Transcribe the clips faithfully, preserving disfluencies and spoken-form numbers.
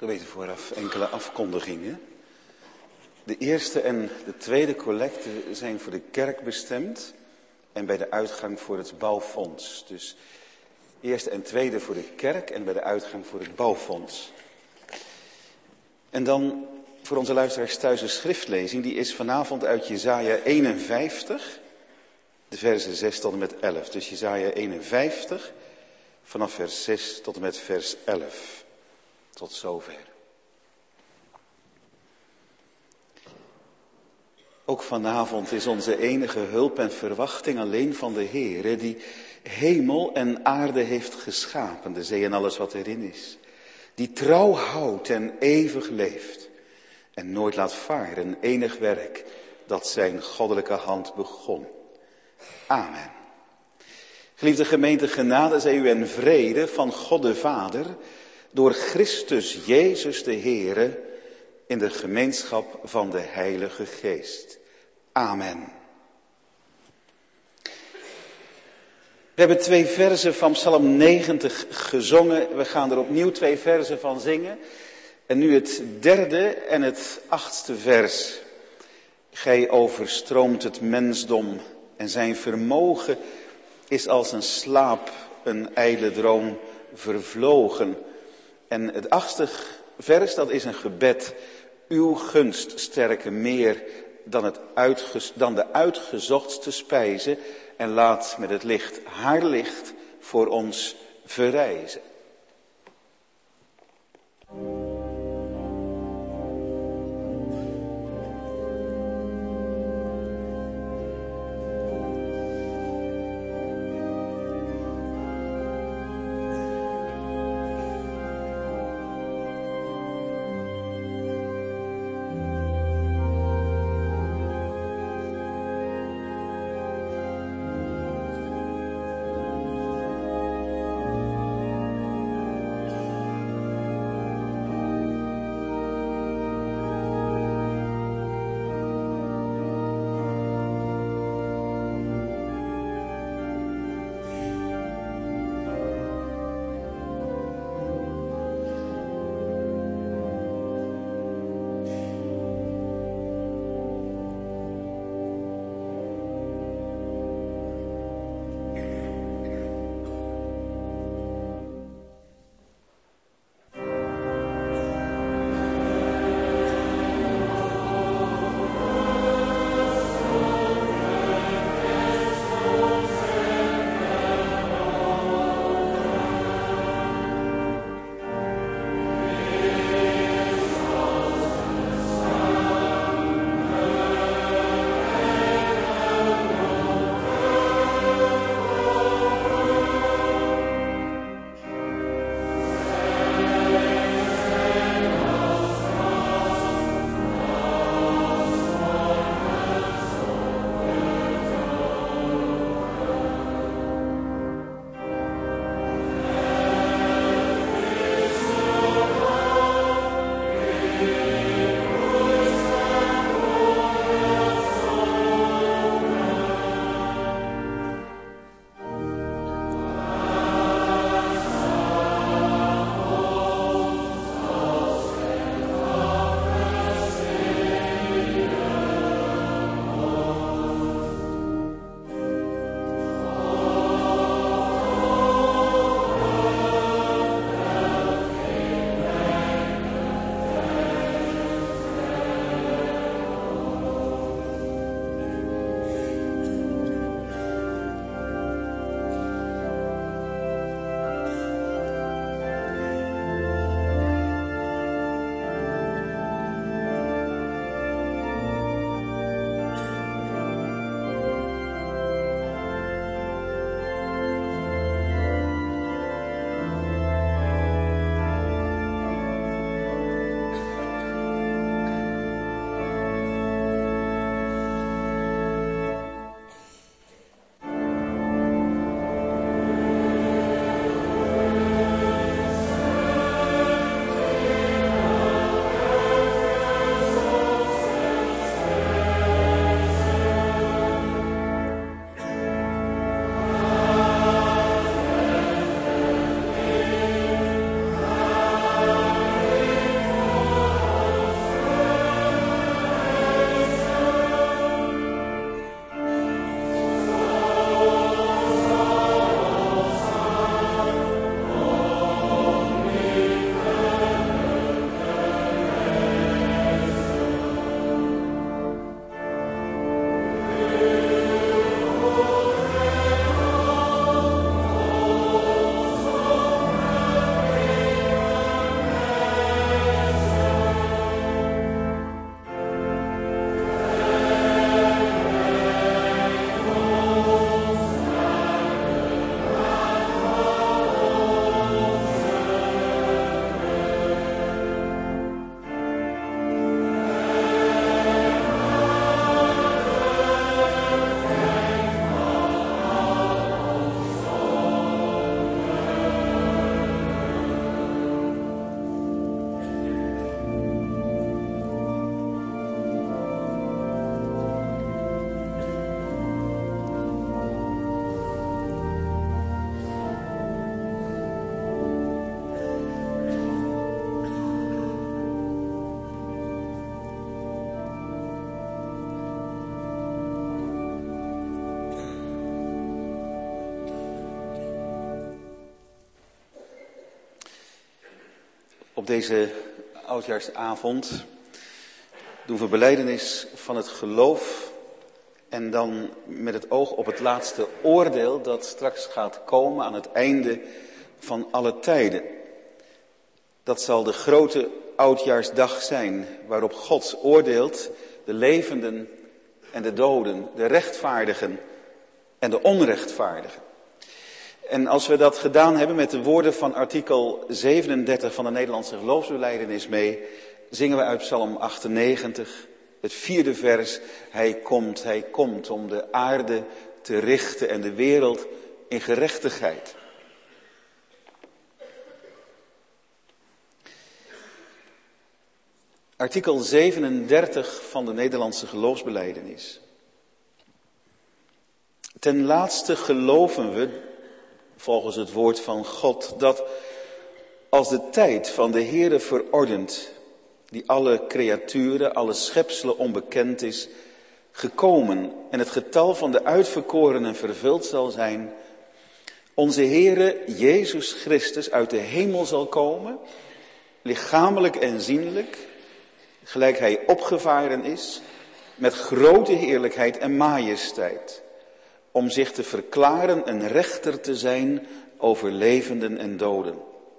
Gemeente, vooraf enkele afkondigingen. De eerste en de tweede collecte zijn voor de kerk bestemd en bij de uitgang voor het bouwfonds. Dus eerste en tweede voor de kerk en bij de uitgang voor het bouwfonds. En dan voor onze luisteraars thuis een schriftlezing, die is vanavond uit Jesaja eenenvijftig, de versen zes tot en met elf. Dus Jesaja eenenvijftig, vanaf vers zes tot en met vers elf. Tot zover. Ook vanavond is onze enige hulp en verwachting alleen van de Heere, die hemel en aarde heeft geschapen, de zee en alles wat erin is. Die trouw houdt en eeuwig leeft en nooit laat varen enig werk dat zijn goddelijke hand begon. Amen. Geliefde gemeente, genade zij u en vrede van God de Vader, door Christus Jezus de Heere, in de gemeenschap van de Heilige Geest. Amen. We hebben twee verzen van Psalm negentig gezongen. We gaan er opnieuw twee verzen van zingen. En nu het derde en het achtste vers. Gij overstroomt het mensdom en zijn vermogen is als een slaap, een ijdele droom vervlogen. En het achtste vers, dat is een gebed. Uw gunst sterke meer dan, het uitges, dan de uitgezochtste spijze. En laat met het licht haar licht voor ons verrijzen. Op deze oudjaarsavond doen we belijdenis van het geloof en dan met het oog op het laatste oordeel dat straks gaat komen aan het einde van alle tijden. Dat zal de grote oudjaarsdag zijn waarop God oordeelt de levenden en de doden, de rechtvaardigen en de onrechtvaardigen. En als we dat gedaan hebben met de woorden van artikel zevenendertig van de Nederlandse geloofsbelijdenis mee, zingen we uit Psalm achtennegentig, het vierde vers. Hij komt, hij komt om de aarde te richten en de wereld in gerechtigheid. Artikel zevenendertig van de Nederlandse geloofsbelijdenis. Ten laatste geloven we, volgens het woord van God, dat als de tijd van de Heere verordend, die alle creaturen, alle schepselen onbekend is, gekomen en het getal van de uitverkorenen vervuld zal zijn, onze Heere Jezus Christus uit de hemel zal komen, lichamelijk en zienlijk, gelijk hij opgevaren is, met grote heerlijkheid en majesteit, om zich te verklaren een rechter te zijn over levenden en doden.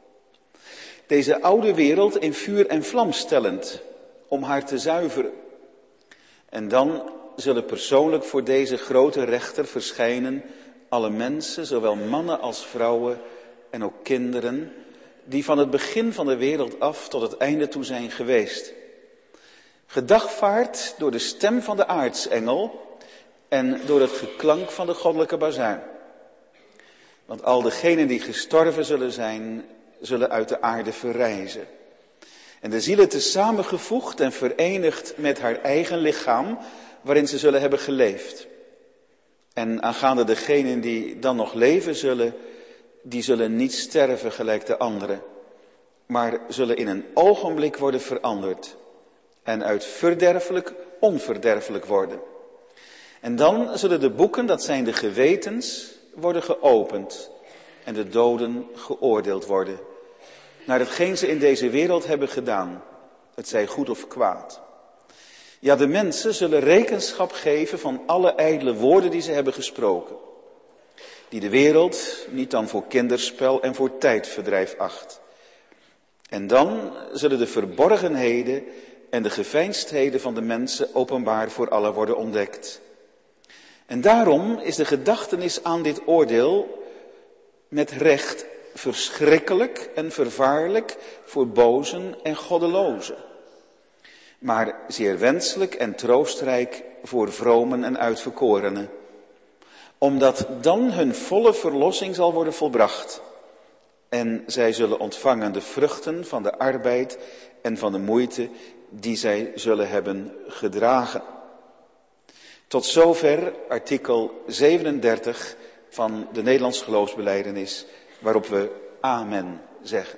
Deze oude wereld in vuur en vlam stellend, om haar te zuiveren. En dan zullen persoonlijk voor deze grote rechter verschijnen alle mensen, zowel mannen als vrouwen en ook kinderen, die van het begin van de wereld af tot het einde toe zijn geweest. Gedagvaard door de stem van de aartsengel en door het geklank van de goddelijke bazuin. Want al degenen die gestorven zullen zijn, zullen uit de aarde verrijzen. En de zielen tezamen gevoegd en verenigd met haar eigen lichaam, waarin ze zullen hebben geleefd. En aangaande degenen die dan nog leven zullen, die zullen niet sterven gelijk de anderen, maar zullen in een ogenblik worden veranderd en uit verderfelijk onverderfelijk worden. En dan zullen de boeken, dat zijn de gewetens, worden geopend en de doden geoordeeld worden naar hetgeen ze in deze wereld hebben gedaan, het zij goed of kwaad. Ja, de mensen zullen rekenschap geven van alle ijdele woorden die ze hebben gesproken, die de wereld niet dan voor kinderspel en voor tijdverdrijf acht. En dan zullen de verborgenheden en de geveinsdheden van de mensen openbaar voor allen worden ontdekt. En daarom is de gedachtenis aan dit oordeel met recht verschrikkelijk en vervaarlijk voor bozen en goddelozen, maar zeer wenselijk en troostrijk voor vromen en uitverkorenen, omdat dan hun volle verlossing zal worden volbracht en zij zullen ontvangen de vruchten van de arbeid en van de moeite die zij zullen hebben gedragen. Tot zover artikel zevenendertig van de Nederlandse geloofsbelijdenis, waarop we amen zeggen.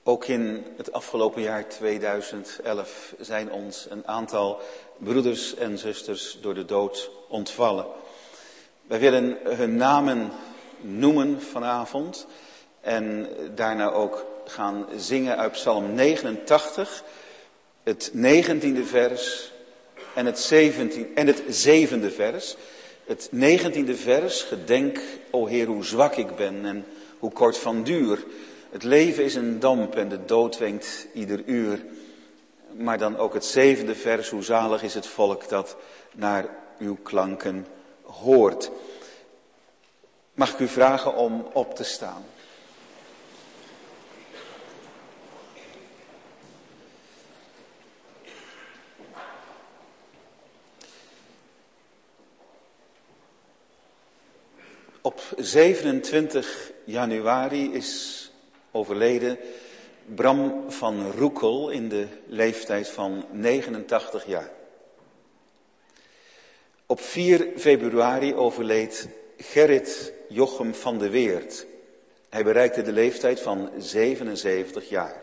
Ook in het afgelopen jaar tweeduizend elf zijn ons een aantal broeders en zusters door de dood ontvallen. Wij willen hun namen noemen vanavond en daarna ook gaan zingen uit Psalm negenentachtig, het negentiende vers en het, zeventiende, en het zevende vers. Het negentiende vers, gedenk, o Heer, hoe zwak ik ben en hoe kort van duur. Het leven is een damp en de dood wenkt ieder uur. Maar dan ook het zevende vers, hoe zalig is het volk dat naar uw klanken hoort. Mag ik u vragen om op te staan? Op zevenentwintig januari is overleden Bram van Roekel in de leeftijd van negenentachtig jaar. Op vier februari overleed Gerrit Jochem van de Weert. Hij bereikte de leeftijd van zevenenzeventig jaar.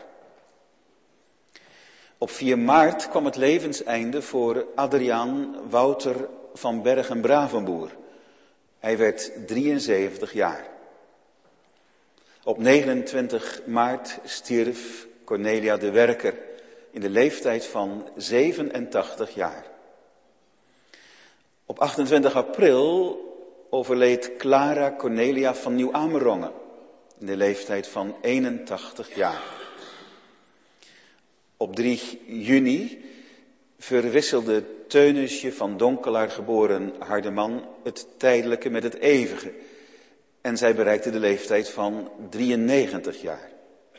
Op vier maart kwam het levenseinde voor Adriaan Wouter van Bergen-Bravenboer. Hij werd drieënzeventig jaar. Op negenentwintig maart stierf Cornelia de Werker in de leeftijd van zevenentachtig jaar. Op achtentwintig april overleed Clara Cornelia van Nieuw-Amerongen in de leeftijd van eenentachtig jaar. Op drie juni verwisselde Teunusje van Donkelaar geboren Hardeman het tijdelijke met het eeuwige. En zij bereikte de leeftijd van drieënnegentig jaar.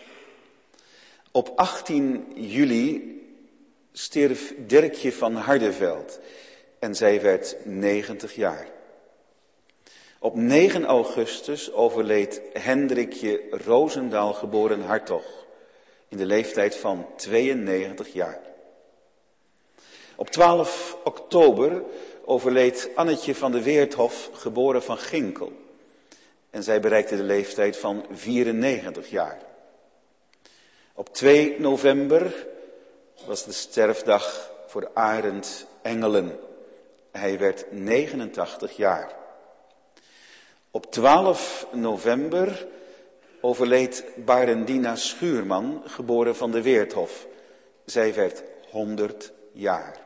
Op achttien juli stierf Dirkje van Hardeveld en zij werd negentig jaar. Op negen augustus overleed Hendrikje Roosendaal geboren Hartog in de leeftijd van tweeënnegentig jaar. Op twaalf oktober overleed Annetje van de Weerthof geboren van Ginkel. En zij bereikte de leeftijd van vierennegentig jaar. Op twee november was de sterfdag voor Arend Engelen. Hij werd negenentachtig jaar. Op twaalf november overleed Barendina Schuurman, geboren van de Weerthof. Zij werd honderd jaar.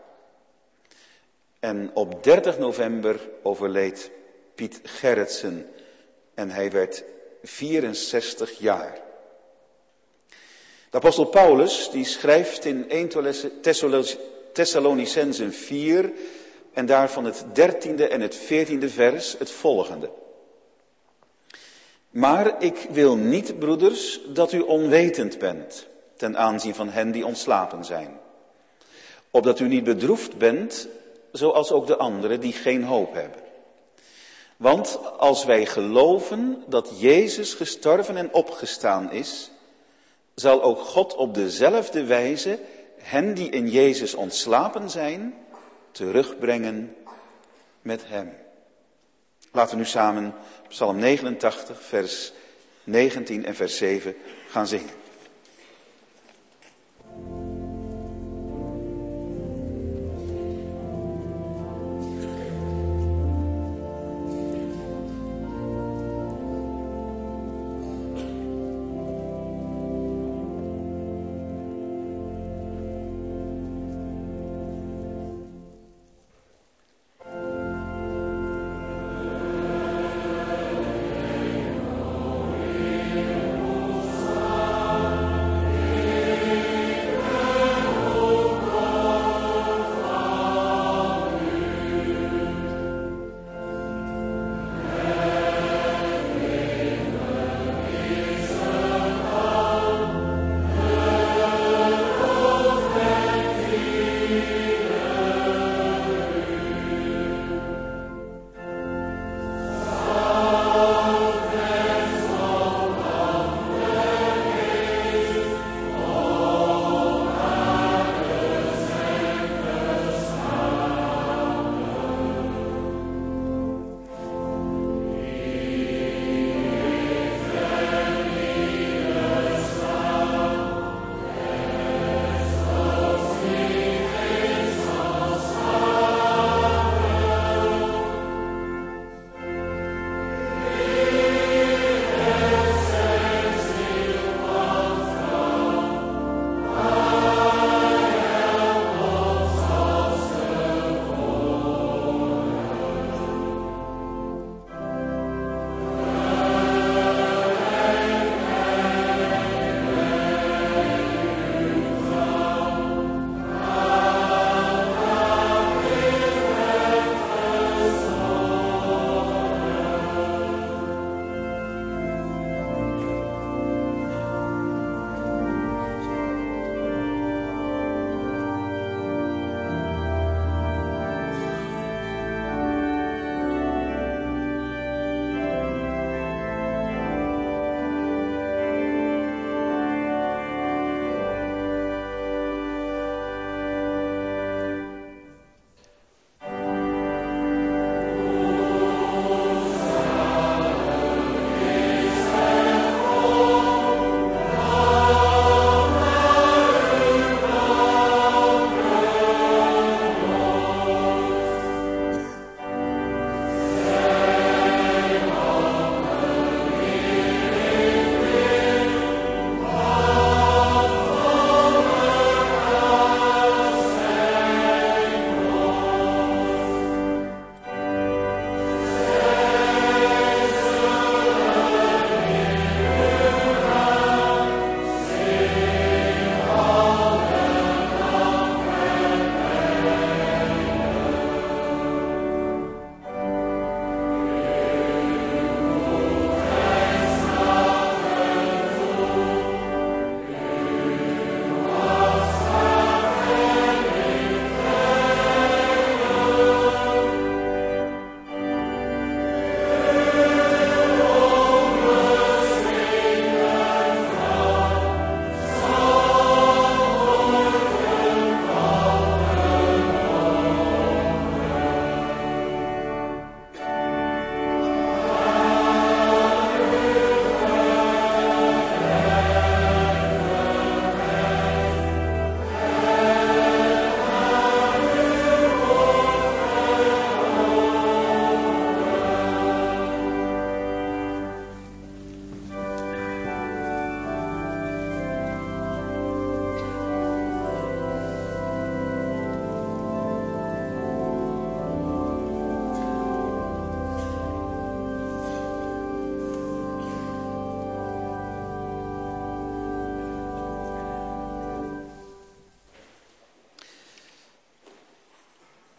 En op dertig november overleed Piet Gerritsen en hij werd vierenzestig jaar. De apostel Paulus die schrijft in eerste Thessalonicenzen vier en daarvan het dertiende en het veertiende vers het volgende. Maar ik wil niet, broeders, dat u onwetend bent ten aanzien van hen die ontslapen zijn. Opdat u niet bedroefd bent, zoals ook de anderen die geen hoop hebben. Want als wij geloven dat Jezus gestorven en opgestaan is, zal ook God op dezelfde wijze hen die in Jezus ontslapen zijn, terugbrengen met hem. Laten we nu samen Psalm negenentachtig, vers negentien en vers zeven gaan zingen. Amen.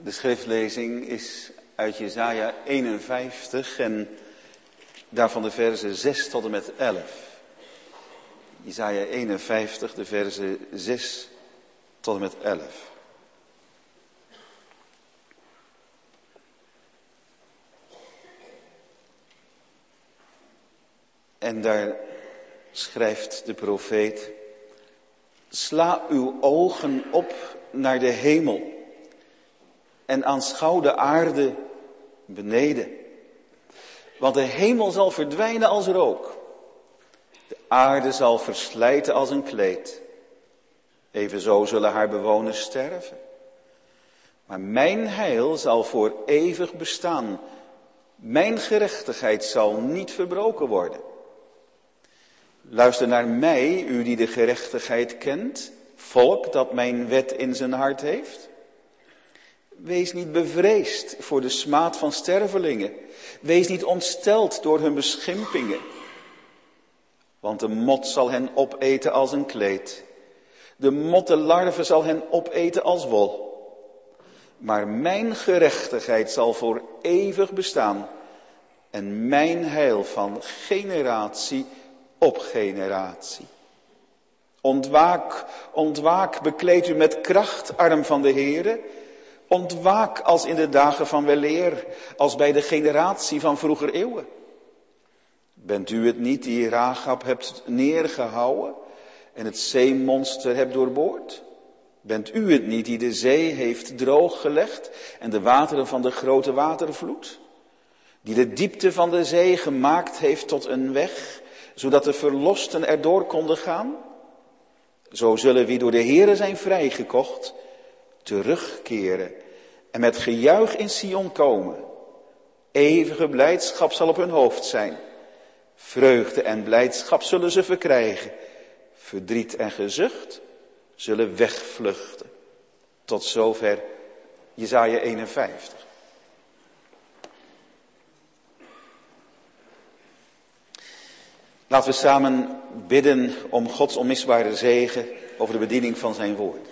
De schriftlezing is uit Jesaja eenenvijftig en daarvan de verzen zes tot en met elf. Jesaja eenenvijftig, de verzen zes tot en met elf. En daar schrijft de profeet: sla uw ogen op naar de hemel en aanschouw de aarde beneden. Want de hemel zal verdwijnen als rook. De aarde zal verslijten als een kleed. Evenzo zullen haar bewoners sterven. Maar mijn heil zal voor eeuwig bestaan. Mijn gerechtigheid zal niet verbroken worden. Luister naar mij, u die de gerechtigheid kent, volk dat mijn wet in zijn hart heeft. Wees niet bevreesd voor de smaad van stervelingen. Wees niet ontsteld door hun beschimpingen. Want de mot zal hen opeten als een kleed. De mottenlarve zal hen opeten als wol. Maar mijn gerechtigheid zal voor eeuwig bestaan. En mijn heil van generatie op generatie. Ontwaak, ontwaak, bekleed u met kracht, arm van de Heere. Ontwaak als in de dagen van weleer, als bij de generatie van vroeger eeuwen. Bent u het niet die Rahab hebt neergehouwen en het zeemonster hebt doorboord? Bent u het niet die de zee heeft drooggelegd en de wateren van de grote watervloed? Die de diepte van de zee gemaakt heeft tot een weg, zodat de verlosten erdoor konden gaan? Zo zullen wie door de Heere zijn vrijgekocht, terugkeren en met gejuich in Sion komen. Eeuwige blijdschap zal op hun hoofd zijn. Vreugde en blijdschap zullen ze verkrijgen. Verdriet en gezucht zullen wegvluchten. Tot zover Jesaja eenenvijftig. Laten we samen bidden om Gods onmisbare zegen over de bediening van zijn woord.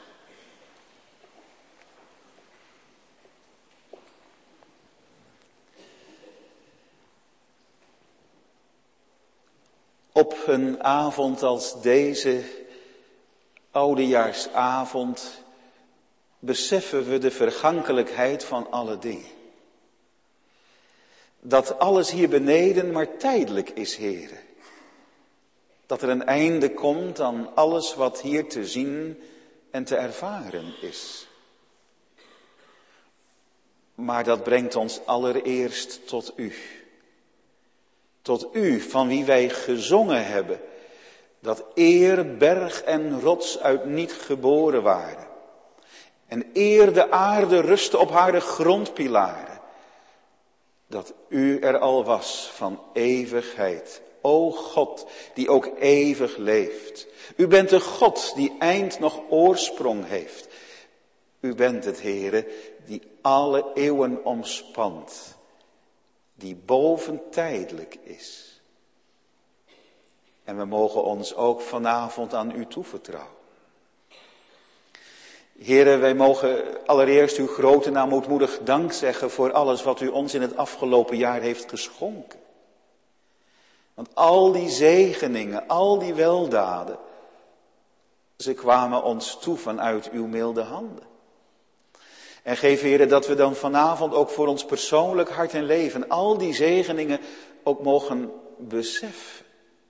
Op een avond als deze, oudejaarsavond, beseffen we de vergankelijkheid van alle dingen. Dat alles hier beneden maar tijdelijk is, Heere. Dat er een einde komt aan alles wat hier te zien en te ervaren is. Maar dat brengt ons allereerst tot u. Tot u, van wie wij gezongen hebben, dat eer berg en rots uit niet geboren waren. En eer de aarde rustte op haar grondpilaren. Dat u er al was van eeuwigheid. O God, die ook eeuwig leeft. U bent de God die eind nog oorsprong heeft. U bent het, Heere, die alle eeuwen omspant. Die boventijdelijk is. En we mogen ons ook vanavond aan u toevertrouwen. Heere, wij mogen allereerst uw grote naam ootmoedig dank zeggen voor alles wat u ons in het afgelopen jaar heeft geschonken. Want al die zegeningen, al die weldaden, ze kwamen ons toe vanuit uw milde handen. En geef, Heere, dat we dan vanavond ook voor ons persoonlijk hart en leven al die zegeningen ook mogen beseffen.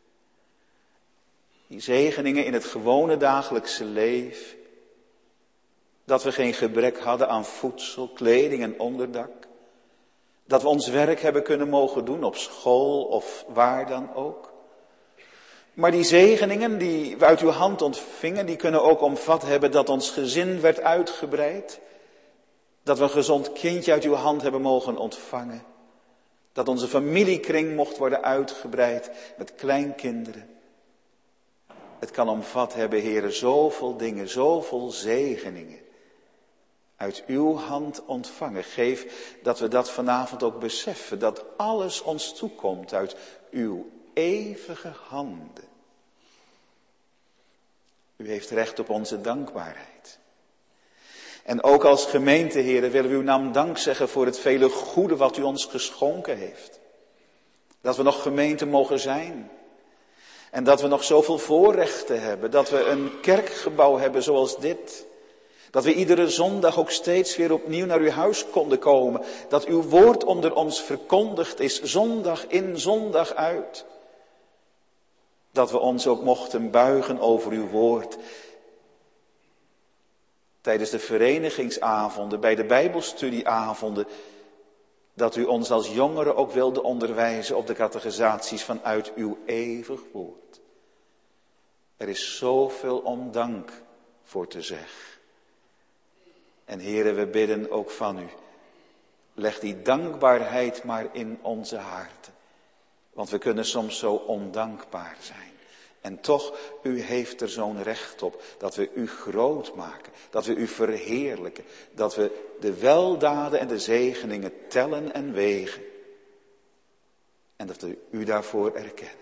Die zegeningen in het gewone dagelijkse leven. Dat we geen gebrek hadden aan voedsel, kleding en onderdak. Dat we ons werk hebben kunnen mogen doen op school of waar dan ook. Maar die zegeningen die we uit uw hand ontvingen, die kunnen ook omvat hebben dat ons gezin werd uitgebreid. Dat we een gezond kindje uit uw hand hebben mogen ontvangen. Dat onze familiekring mocht worden uitgebreid met kleinkinderen. Het kan omvat hebben, Heere, zoveel dingen, zoveel zegeningen. Uit uw hand ontvangen. Geef dat we dat vanavond ook beseffen. Dat alles ons toekomt uit uw eeuwige handen. U heeft recht op onze dankbaarheid. En ook als gemeente, Heere, willen we uw naam dank zeggen voor het vele goede wat u ons geschonken heeft. Dat we nog gemeente mogen zijn. En dat we nog zoveel voorrechten hebben. Dat we een kerkgebouw hebben zoals dit. Dat we iedere zondag ook steeds weer opnieuw naar uw huis konden komen. Dat uw woord onder ons verkondigd is, zondag in, zondag uit. Dat we ons ook mochten buigen over uw woord. Tijdens de verenigingsavonden, bij de bijbelstudieavonden. Dat u ons als jongeren ook wilde onderwijzen op de catechisaties vanuit uw eeuwig woord. Er is zoveel om dank voor te zeggen. En Heere, we bidden ook van u. Leg die dankbaarheid maar in onze harten. Want we kunnen soms zo ondankbaar zijn. En toch, u heeft er zo'n recht op dat we u groot maken. Dat we u verheerlijken. Dat we de weldaden en de zegeningen tellen en wegen. En dat we u daarvoor erkennen.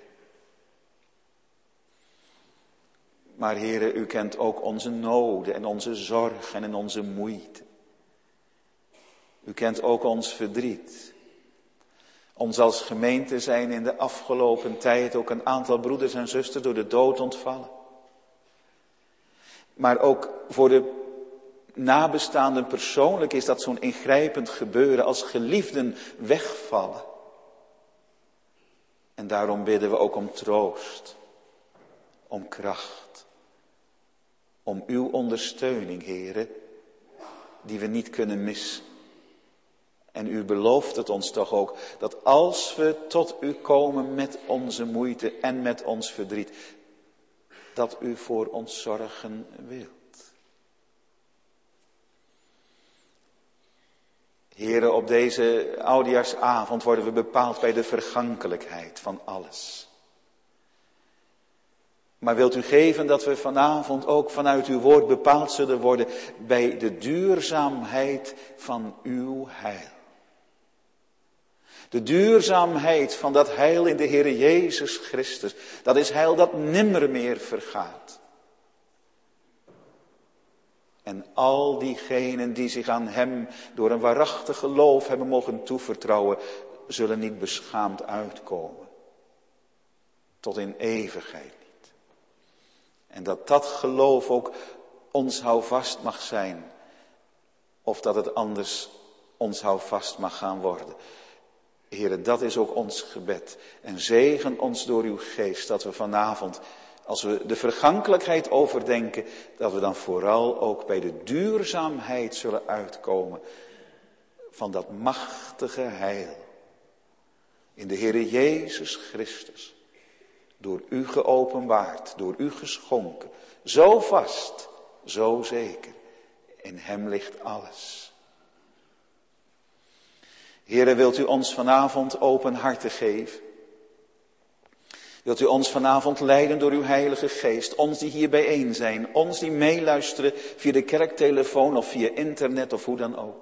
Maar Heere, u kent ook onze noden en onze zorgen en onze moeite. U kent ook ons verdriet. Ons als gemeente zijn in de afgelopen tijd ook een aantal broeders en zusters door de dood ontvallen. Maar ook voor de nabestaanden persoonlijk is dat zo'n ingrijpend gebeuren als geliefden wegvallen. En daarom bidden we ook om troost, om kracht, om uw ondersteuning, Heere, die we niet kunnen missen. En u belooft het ons toch ook, dat als we tot u komen met onze moeite en met ons verdriet, dat u voor ons zorgen wilt. Heren, op deze oudejaarsavond worden we bepaald bij de vergankelijkheid van alles. Maar wilt u geven dat we vanavond ook vanuit uw woord bepaald zullen worden bij de duurzaamheid van uw heil. De duurzaamheid van dat heil in de Heere Jezus Christus. Dat is heil dat nimmer meer vergaat. En al diegenen die zich aan hem door een waarachtig geloof hebben mogen toevertrouwen, zullen niet beschaamd uitkomen. Tot in eeuwigheid niet. En dat dat geloof ook ons houvast mag zijn. Of dat het anders ons houvast mag gaan worden. Heere, dat is ook ons gebed. En zegen ons door uw geest, dat we vanavond, als we de vergankelijkheid overdenken, dat we dan vooral ook bij de duurzaamheid zullen uitkomen van dat machtige heil. In de Heere Jezus Christus, door u geopenbaard, door u geschonken, zo vast, zo zeker. In hem ligt alles. Heere, wilt u ons vanavond open harten geven? Wilt u ons vanavond leiden door uw Heilige Geest? Ons die hier bijeen zijn, ons die meeluisteren via de kerktelefoon of via internet of hoe dan ook.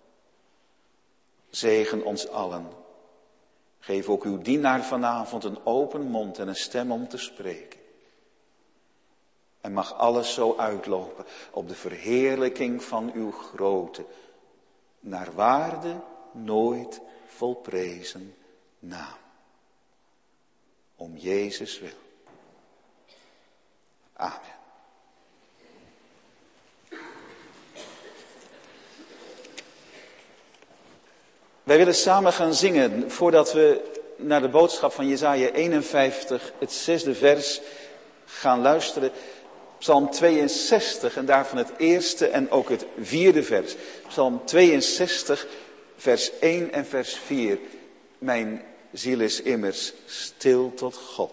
Zegen ons allen. Geef ook uw dienaar vanavond een open mond en een stem om te spreken. En mag alles zo uitlopen op de verheerlijking van uw grote, naar waarde nooit volprezen naam. Om Jezus wil. Amen. Wij willen samen gaan zingen voordat we naar de boodschap van Jesaja eenenvijftig, het zesde vers, gaan luisteren. Psalm tweeënzestig en daarvan het eerste en ook het vierde vers. Psalm tweeënzestig, vers één en vers vier. Mijn ziel is immers stil tot God.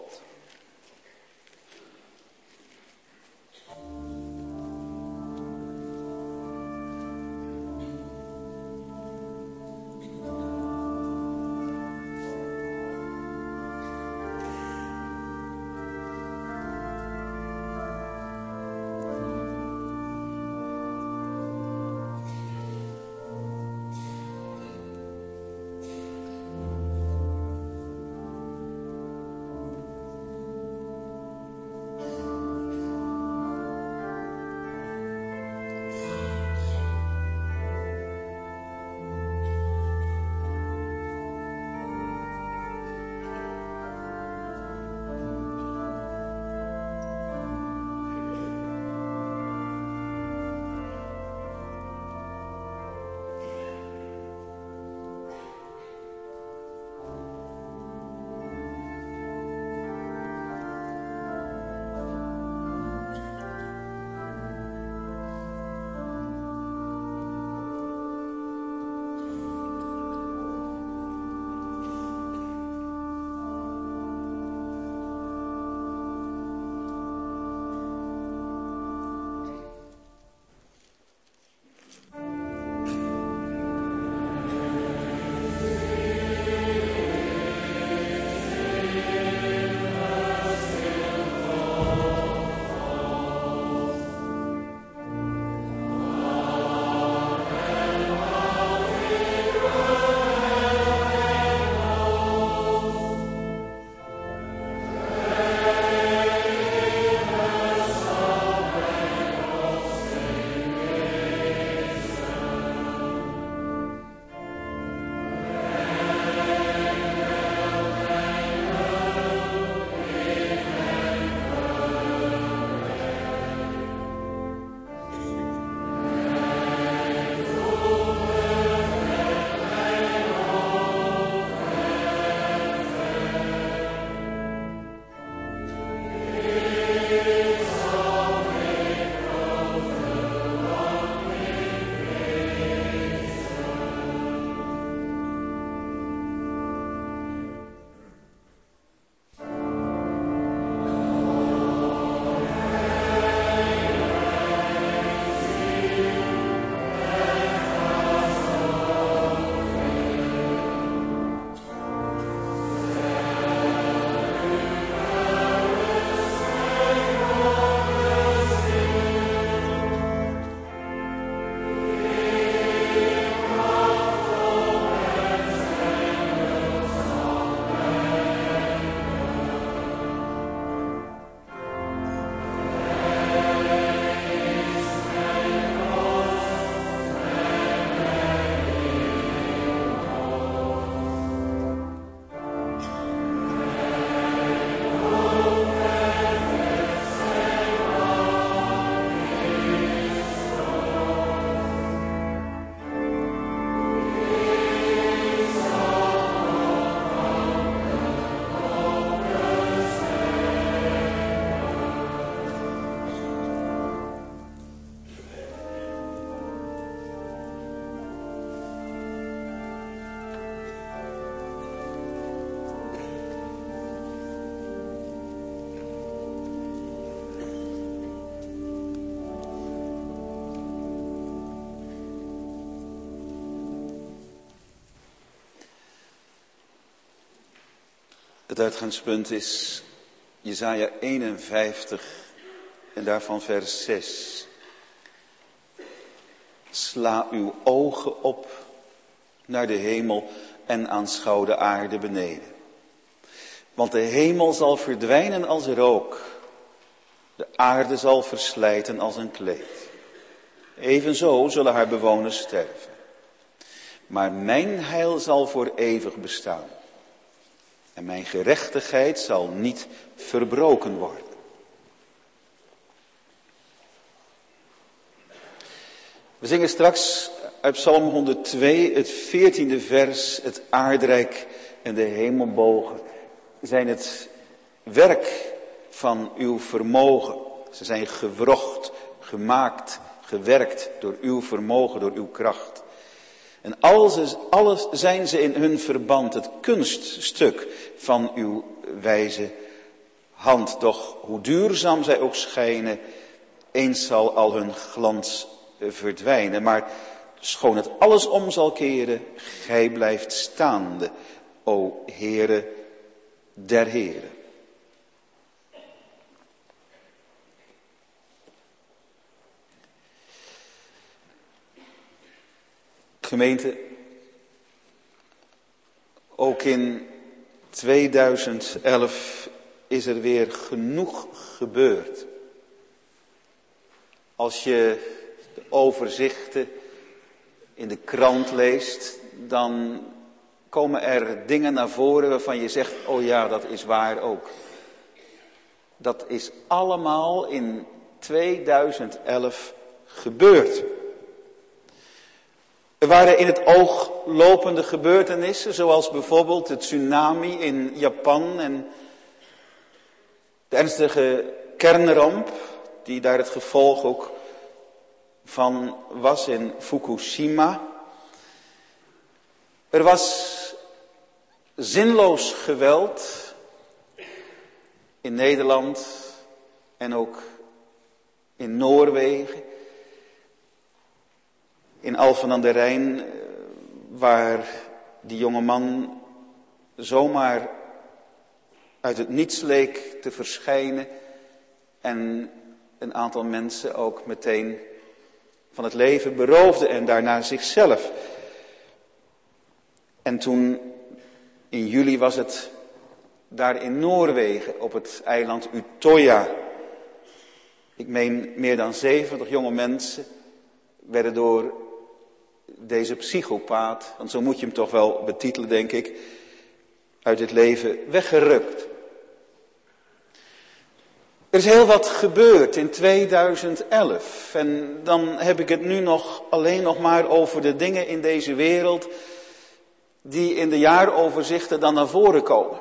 Het uitgangspunt is Jesaja eenenvijftig en daarvan vers zes. Sla uw ogen op naar de hemel en aanschouw de aarde beneden. Want de hemel zal verdwijnen als rook. De aarde zal verslijten als een kleed. Evenzo zullen haar bewoners sterven. Maar mijn heil zal voor eeuwig bestaan. En mijn gerechtigheid zal niet verbroken worden. We zingen straks uit Psalm honderdtwee, het veertiende vers. Het aardrijk en de hemelbogen zijn het werk van uw vermogen. Ze zijn gewrocht, gemaakt, gewerkt door uw vermogen, door uw kracht. En alles, alles zijn ze in hun verband, het kunststuk van uw wijze hand. Doch hoe duurzaam zij ook schijnen, eens zal al hun glans verdwijnen. Maar schoon het alles om zal keren, gij blijft staande, o Heere der Heren. Gemeente, ook in tweeduizend elf is er weer genoeg gebeurd. Als je de overzichten in de krant leest, dan komen er dingen naar voren waarvan je zegt, oh ja, dat is waar ook. Dat is allemaal in tweeduizend elf gebeurd. Er waren in het oog lopende gebeurtenissen, zoals bijvoorbeeld de tsunami in Japan en de ernstige kernramp, die daar het gevolg ook van was in Fukushima. Er was zinloos geweld in Nederland en ook in Noorwegen. In Alphen aan de Rijn, waar die jonge man zomaar uit het niets leek te verschijnen en een aantal mensen ook meteen van het leven beroofde en daarna zichzelf. En toen in juli was het daar in Noorwegen op het eiland Utøya. Ik meen meer dan zeventig jonge mensen werden door deze psychopaat, want zo moet je hem toch wel betitelen denk ik, uit het leven weggerukt. Er is heel wat gebeurd in tweeduizend elf en dan heb ik het nu nog alleen nog maar over de dingen in deze wereld die in de jaaroverzichten dan naar voren komen.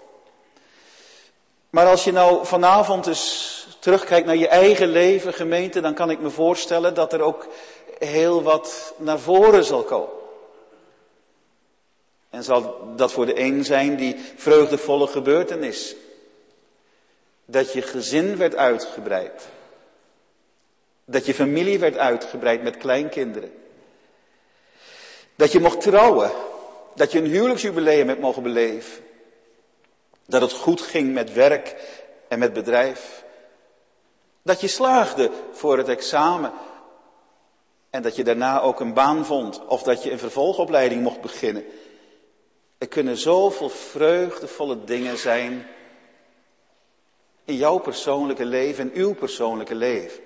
Maar als je nou vanavond eens terugkijkt naar je eigen leven, gemeente, dan kan ik me voorstellen dat er ook heel wat naar voren zal komen. En zal dat voor de een zijn die vreugdevolle gebeurtenis. Dat je gezin werd uitgebreid. Dat je familie werd uitgebreid met kleinkinderen. Dat je mocht trouwen. Dat je een huwelijksjubileum hebt mogen beleven. Dat het goed ging met werk en met bedrijf. Dat je slaagde voor het examen. En dat je daarna ook een baan vond. Of dat je een vervolgopleiding mocht beginnen. Er kunnen zoveel vreugdevolle dingen zijn in jouw persoonlijke leven, in uw persoonlijke leven.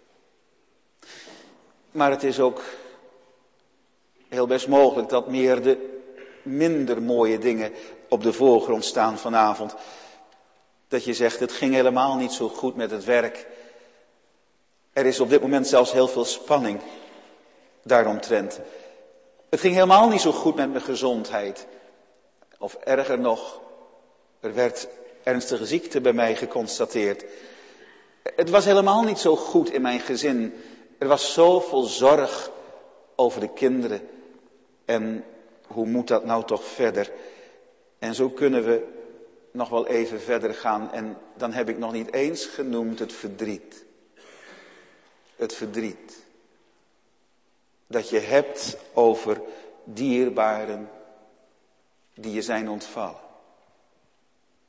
Maar het is ook heel best mogelijk dat meer de minder mooie dingen op de voorgrond staan vanavond. Dat je zegt, het ging helemaal niet zo goed met het werk. Er is op dit moment zelfs heel veel spanning daaromtrent. Het ging helemaal niet zo goed met mijn gezondheid. Of erger nog, er werd ernstige ziekte bij mij geconstateerd. Het was helemaal niet zo goed in mijn gezin. Er was zoveel zorg over de kinderen. En hoe moet dat nou toch verder? En zo kunnen we nog wel even verder gaan. En dan heb ik nog niet eens genoemd het verdriet. Het verdriet. Dat je hebt over dierbaren die je zijn ontvallen.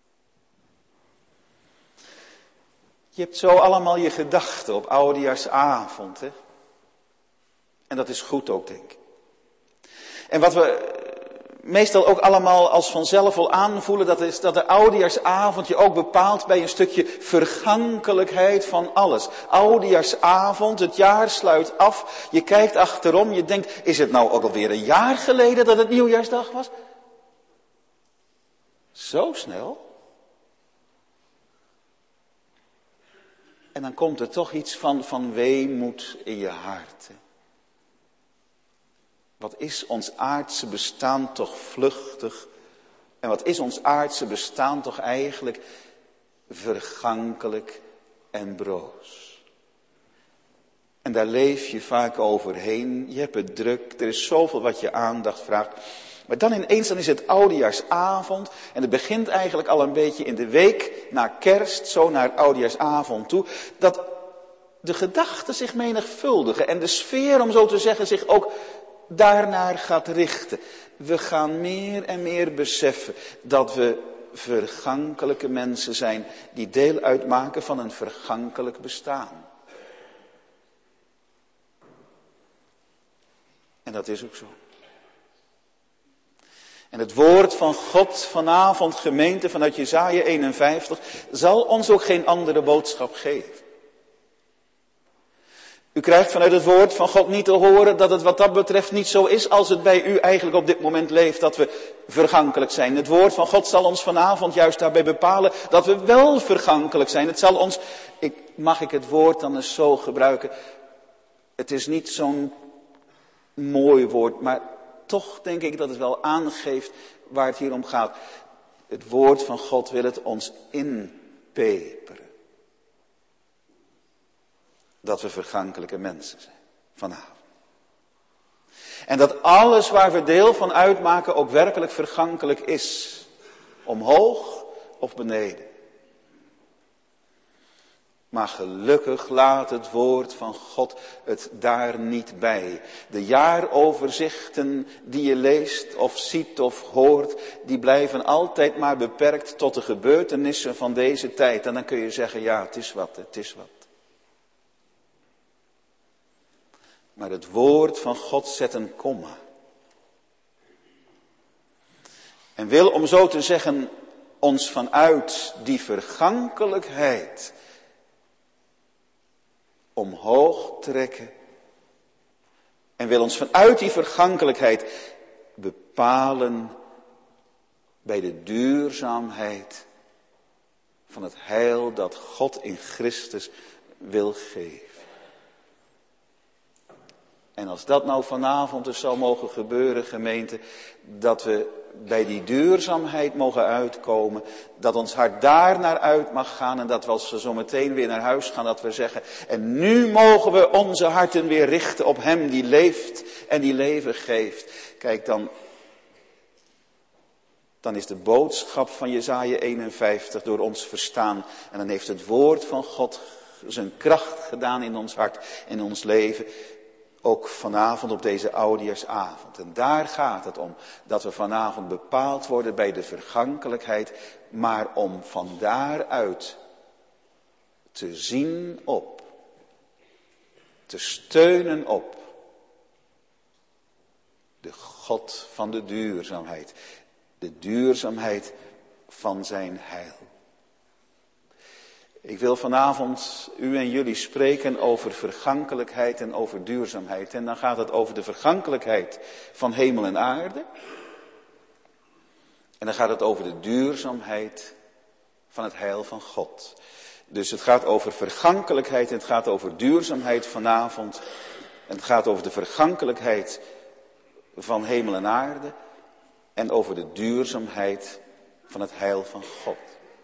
Je hebt zo allemaal je gedachten op oudejaarsavond, hè? En dat is goed ook, denk ik. En wat we meestal ook allemaal als vanzelf wel aanvoelen, dat is dat de oudejaarsavond je ook bepaalt bij een stukje vergankelijkheid van alles. Oudejaarsavond, het jaar sluit af, je kijkt achterom, je denkt, is het nou ook alweer een jaar geleden dat het nieuwjaarsdag was? Zo snel? En dan komt er toch iets van, van weemoed in je hart. Hè? Wat is ons aardse bestaan toch vluchtig? En wat is ons aardse bestaan toch eigenlijk vergankelijk en broos? En daar leef je vaak overheen. Je hebt het druk. Er is zoveel wat je aandacht vraagt. Maar dan ineens, dan is het oudejaarsavond. En het begint eigenlijk al een beetje in de week na kerst, zo naar oudejaarsavond toe. Dat de gedachten zich menigvuldigen. En de sfeer, om zo te zeggen, zich ook daarnaar gaat richten. We gaan meer en meer beseffen dat we vergankelijke mensen zijn. Die deel uitmaken van een vergankelijk bestaan. En dat is ook zo. En het woord van God vanavond, gemeente, vanuit Jesaja eenenvijftig, zal ons ook geen andere boodschap geven. U krijgt vanuit het woord van God niet te horen dat het wat dat betreft niet zo is als het bij u eigenlijk op dit moment leeft, dat we vergankelijk zijn. Het woord van God zal ons vanavond juist daarbij bepalen dat we wel vergankelijk zijn. Het zal ons, ik, mag ik het woord dan eens zo gebruiken, het is niet zo'n mooi woord, maar toch denk ik dat het wel aangeeft waar het hier om gaat. Het woord van God wil het ons inpeperen. Dat we vergankelijke mensen zijn vanavond. En dat alles waar we deel van uitmaken ook werkelijk vergankelijk is. Omhoog of beneden. Maar gelukkig laat het woord van God het daar niet bij. De jaaroverzichten die je leest of ziet of hoort, die blijven altijd maar beperkt tot de gebeurtenissen van deze tijd. En dan kun je zeggen, ja, het is wat, het is wat. Maar het woord van God zet een komma. En wil, om zo te zeggen, ons vanuit die vergankelijkheid omhoog trekken. En wil ons vanuit die vergankelijkheid bepalen bij de duurzaamheid van het heil dat God in Christus wil geven. En als dat nou vanavond dus zou mogen gebeuren, gemeente, dat we bij die duurzaamheid mogen uitkomen, dat ons hart daar naar uit mag gaan en dat we als we zo meteen weer naar huis gaan, dat we zeggen, en nu mogen we onze harten weer richten op Hem die leeft en die leven geeft. Kijk, dan, dan is de boodschap van Jesaja eenenvijftig door ons verstaan en dan heeft het woord van God zijn kracht gedaan in ons hart en in ons leven. Ook vanavond op deze oudejaarsavond. En daar gaat het om. Dat we vanavond bepaald worden bij de vergankelijkheid. Maar om van daaruit te zien op. Te steunen op. De God van de duurzaamheid. De duurzaamheid van zijn heil. Ik wil vanavond u en jullie spreken over vergankelijkheid en over duurzaamheid. En dan gaat het over de vergankelijkheid van hemel en aarde. En dan gaat het over de duurzaamheid van het heil van God. Dus het gaat over vergankelijkheid en het gaat over duurzaamheid vanavond. En het gaat over de vergankelijkheid van hemel en aarde. En over de duurzaamheid van het heil van God.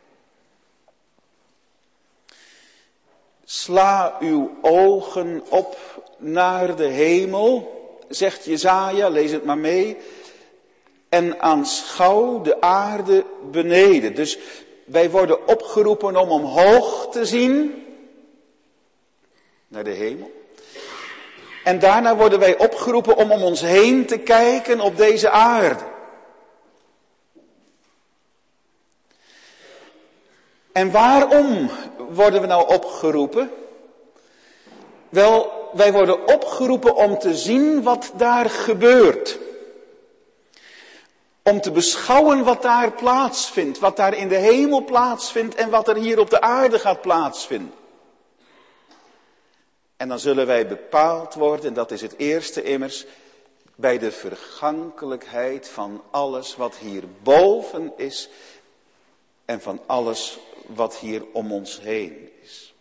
Sla uw ogen op naar de hemel, zegt Jesaja, lees het maar mee. En aanschouw de aarde beneden. Dus wij worden opgeroepen om omhoog te zien, naar de hemel. En daarna worden wij opgeroepen om om ons heen te kijken op deze aarde. En waarom worden we nou opgeroepen? Wel, wij worden opgeroepen om te zien wat daar gebeurt. Om te beschouwen wat daar plaatsvindt, wat daar in de hemel plaatsvindt en wat er hier op de aarde gaat plaatsvinden. En dan zullen wij bepaald worden, en dat is het eerste immers, bij de vergankelijkheid van alles wat hierboven is en van alles wat hier om ons heen is.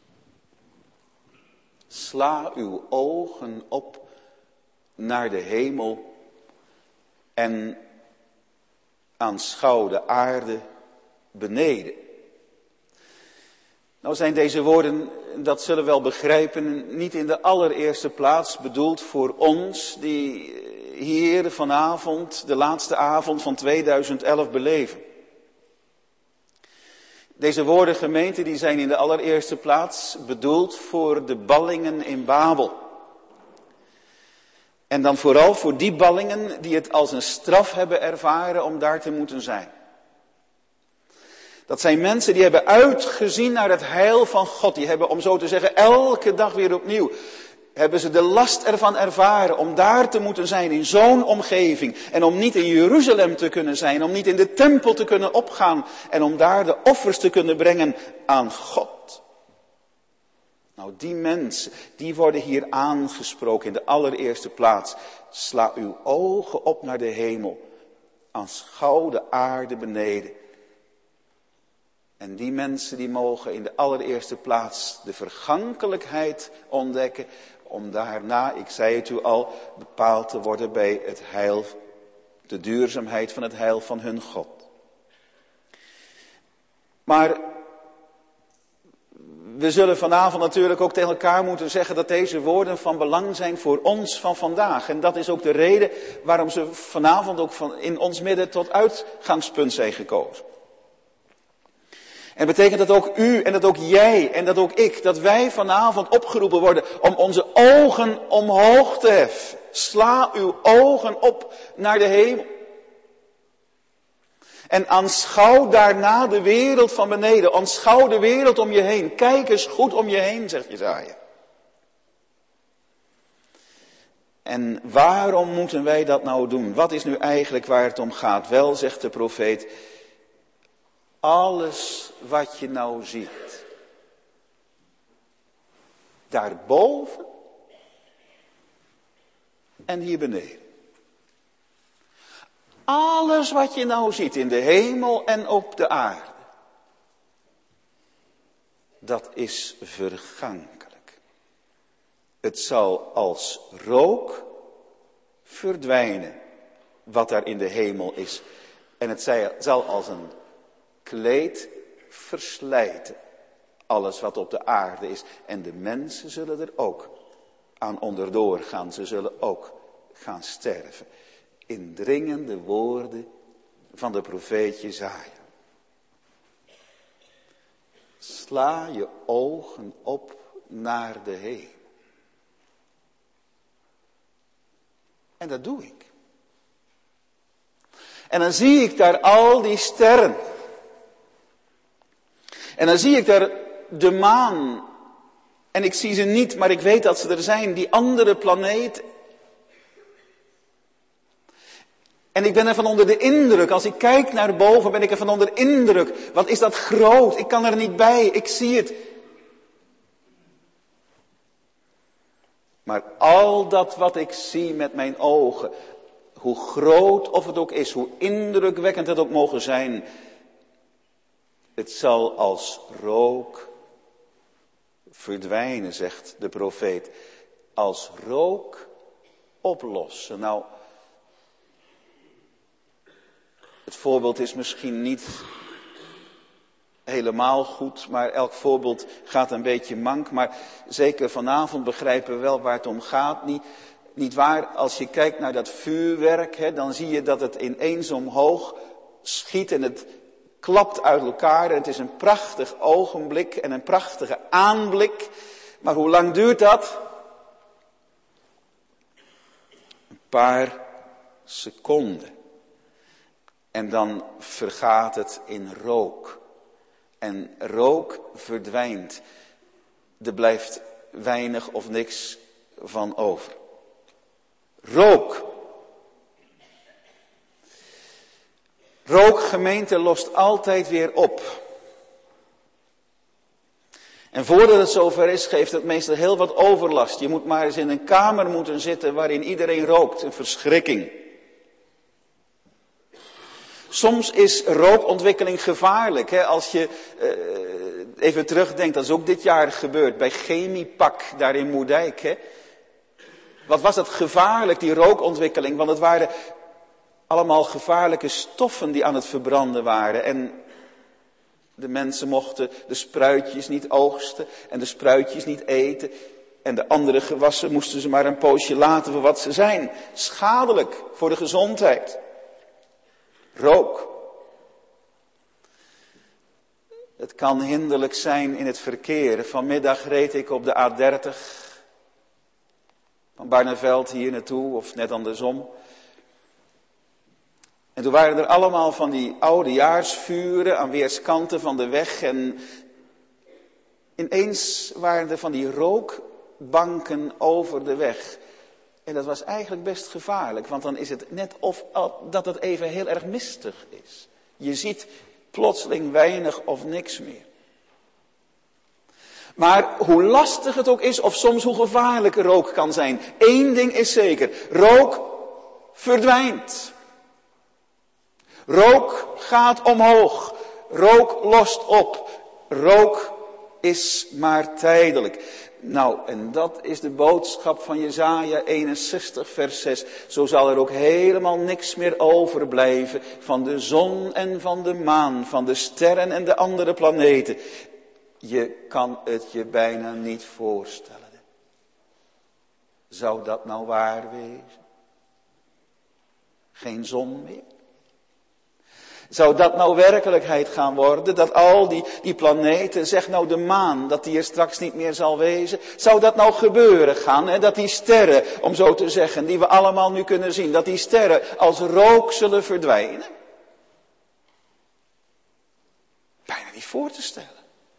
Sla uw ogen op naar de hemel en aanschouw de aarde beneden. Nou zijn deze woorden, dat zullen we wel begrijpen, niet in de allereerste plaats bedoeld voor ons die hier vanavond de laatste avond van tweeduizend elf beleven. Deze woorden, gemeente, die zijn in de allereerste plaats bedoeld voor de ballingen in Babel. En dan vooral voor die ballingen die het als een straf hebben ervaren om daar te moeten zijn. Dat zijn mensen die hebben uitgezien naar het heil van God. Die hebben, om zo te zeggen, elke dag weer opnieuw, hebben ze de last ervan ervaren om daar te moeten zijn in zo'n omgeving. En om niet in Jeruzalem te kunnen zijn, om niet in de tempel te kunnen opgaan en om daar de offers te kunnen brengen aan God. Nou, die mensen, die worden hier aangesproken in de allereerste plaats. Sla uw ogen op naar de hemel, aanschouw de aarde beneden. En die mensen die mogen in de allereerste plaats de vergankelijkheid ontdekken, om daarna, ik zei het u al, bepaald te worden bij het heil, de duurzaamheid van het heil van hun God. Maar we zullen vanavond natuurlijk ook tegen elkaar moeten zeggen dat deze woorden van belang zijn voor ons van vandaag. En dat is ook de reden waarom ze vanavond ook van in ons midden tot uitgangspunt zijn gekozen. En betekent dat ook u en dat ook jij en dat ook ik, dat wij vanavond opgeroepen worden om onze ogen omhoog te heffen. Sla uw ogen op naar de hemel. En aanschouw daarna de wereld van beneden. Aanschouw de wereld om je heen. Kijk eens goed om je heen, zegt Jesaja. En waarom moeten wij dat nou doen? Wat is nu eigenlijk waar het om gaat? Wel, zegt de profeet, alles wat je nou ziet, daarboven en hier beneden. Alles wat je nou ziet in de hemel en op de aarde, dat is vergankelijk. Het zal als rook verdwijnen wat daar in de hemel is. En het zal als een kleed verslijten, alles wat op de aarde is. En de mensen zullen er ook aan onderdoor gaan. Ze zullen ook gaan sterven. Indringende woorden van de profeet Jesaja. Sla je ogen op naar de hemel. En dat doe ik. En dan zie ik daar al die sterren. En dan zie ik daar de maan. En ik zie ze niet, maar ik weet dat ze er zijn, die andere planeten. En ik ben ervan onder de indruk, als ik kijk naar boven ben ik ervan onder de indruk. Wat is dat groot, ik kan er niet bij, ik zie het. Maar al dat wat ik zie met mijn ogen, hoe groot of het ook is, hoe indrukwekkend het ook mogen zijn, het zal als rook verdwijnen, zegt de profeet. Als rook oplossen. Nou, het voorbeeld is misschien niet helemaal goed, maar elk voorbeeld gaat een beetje mank. Maar zeker vanavond begrijpen we wel waar het om gaat. Niet, niet waar, als je kijkt naar dat vuurwerk, hè, dan zie je dat het ineens omhoog schiet en het klapt uit elkaar. En het is een prachtig ogenblik en een prachtige aanblik. Maar hoe lang duurt dat? Een paar seconden. En dan vergaat het in rook. En rook verdwijnt. Er blijft weinig of niks van over. Rook. Rook, gemeente, lost altijd weer op. En voordat het zover is, geeft het meestal heel wat overlast. Je moet maar eens in een kamer moeten zitten waarin iedereen rookt. Een verschrikking. Soms is rookontwikkeling gevaarlijk. Hè? Als je uh, even terugdenkt, dat is ook dit jaar gebeurd bij Chemiepak, daar in Moerdijk. Hè? Wat was dat gevaarlijk, die rookontwikkeling? Want het waren allemaal gevaarlijke stoffen die aan het verbranden waren. En de mensen mochten de spruitjes niet oogsten en de spruitjes niet eten. En de andere gewassen moesten ze maar een poosje laten voor wat ze zijn. Schadelijk voor de gezondheid. Rook. Het kan hinderlijk zijn in het verkeer. Vanmiddag reed ik op de A dertig van Barneveld hier naartoe, of net andersom. En toen waren er allemaal van die oudejaarsvuren aan weerskanten van de weg. En ineens waren er van die rookbanken over de weg. En dat was eigenlijk best gevaarlijk, want dan is het net of dat het even heel erg mistig is. Je ziet plotseling weinig of niks meer. Maar hoe lastig het ook is, of soms hoe gevaarlijk rook kan zijn, één ding is zeker, rook verdwijnt. Rook gaat omhoog, rook lost op, rook is maar tijdelijk. Nou, en dat is de boodschap van Jesaja eenenzestig vers zes. Zo zal er ook helemaal niks meer overblijven van de zon en van de maan, van de sterren en de andere planeten. Je kan het je bijna niet voorstellen. Zou dat nou waar wezen? Geen zon meer? Zou dat nou werkelijkheid gaan worden? Dat al die, die planeten, zeg nou de maan, dat die er straks niet meer zal wezen. Zou dat nou gebeuren gaan? Hè? Dat die sterren, om zo te zeggen, die we allemaal nu kunnen zien, dat die sterren als rook zullen verdwijnen? Bijna niet voor te stellen.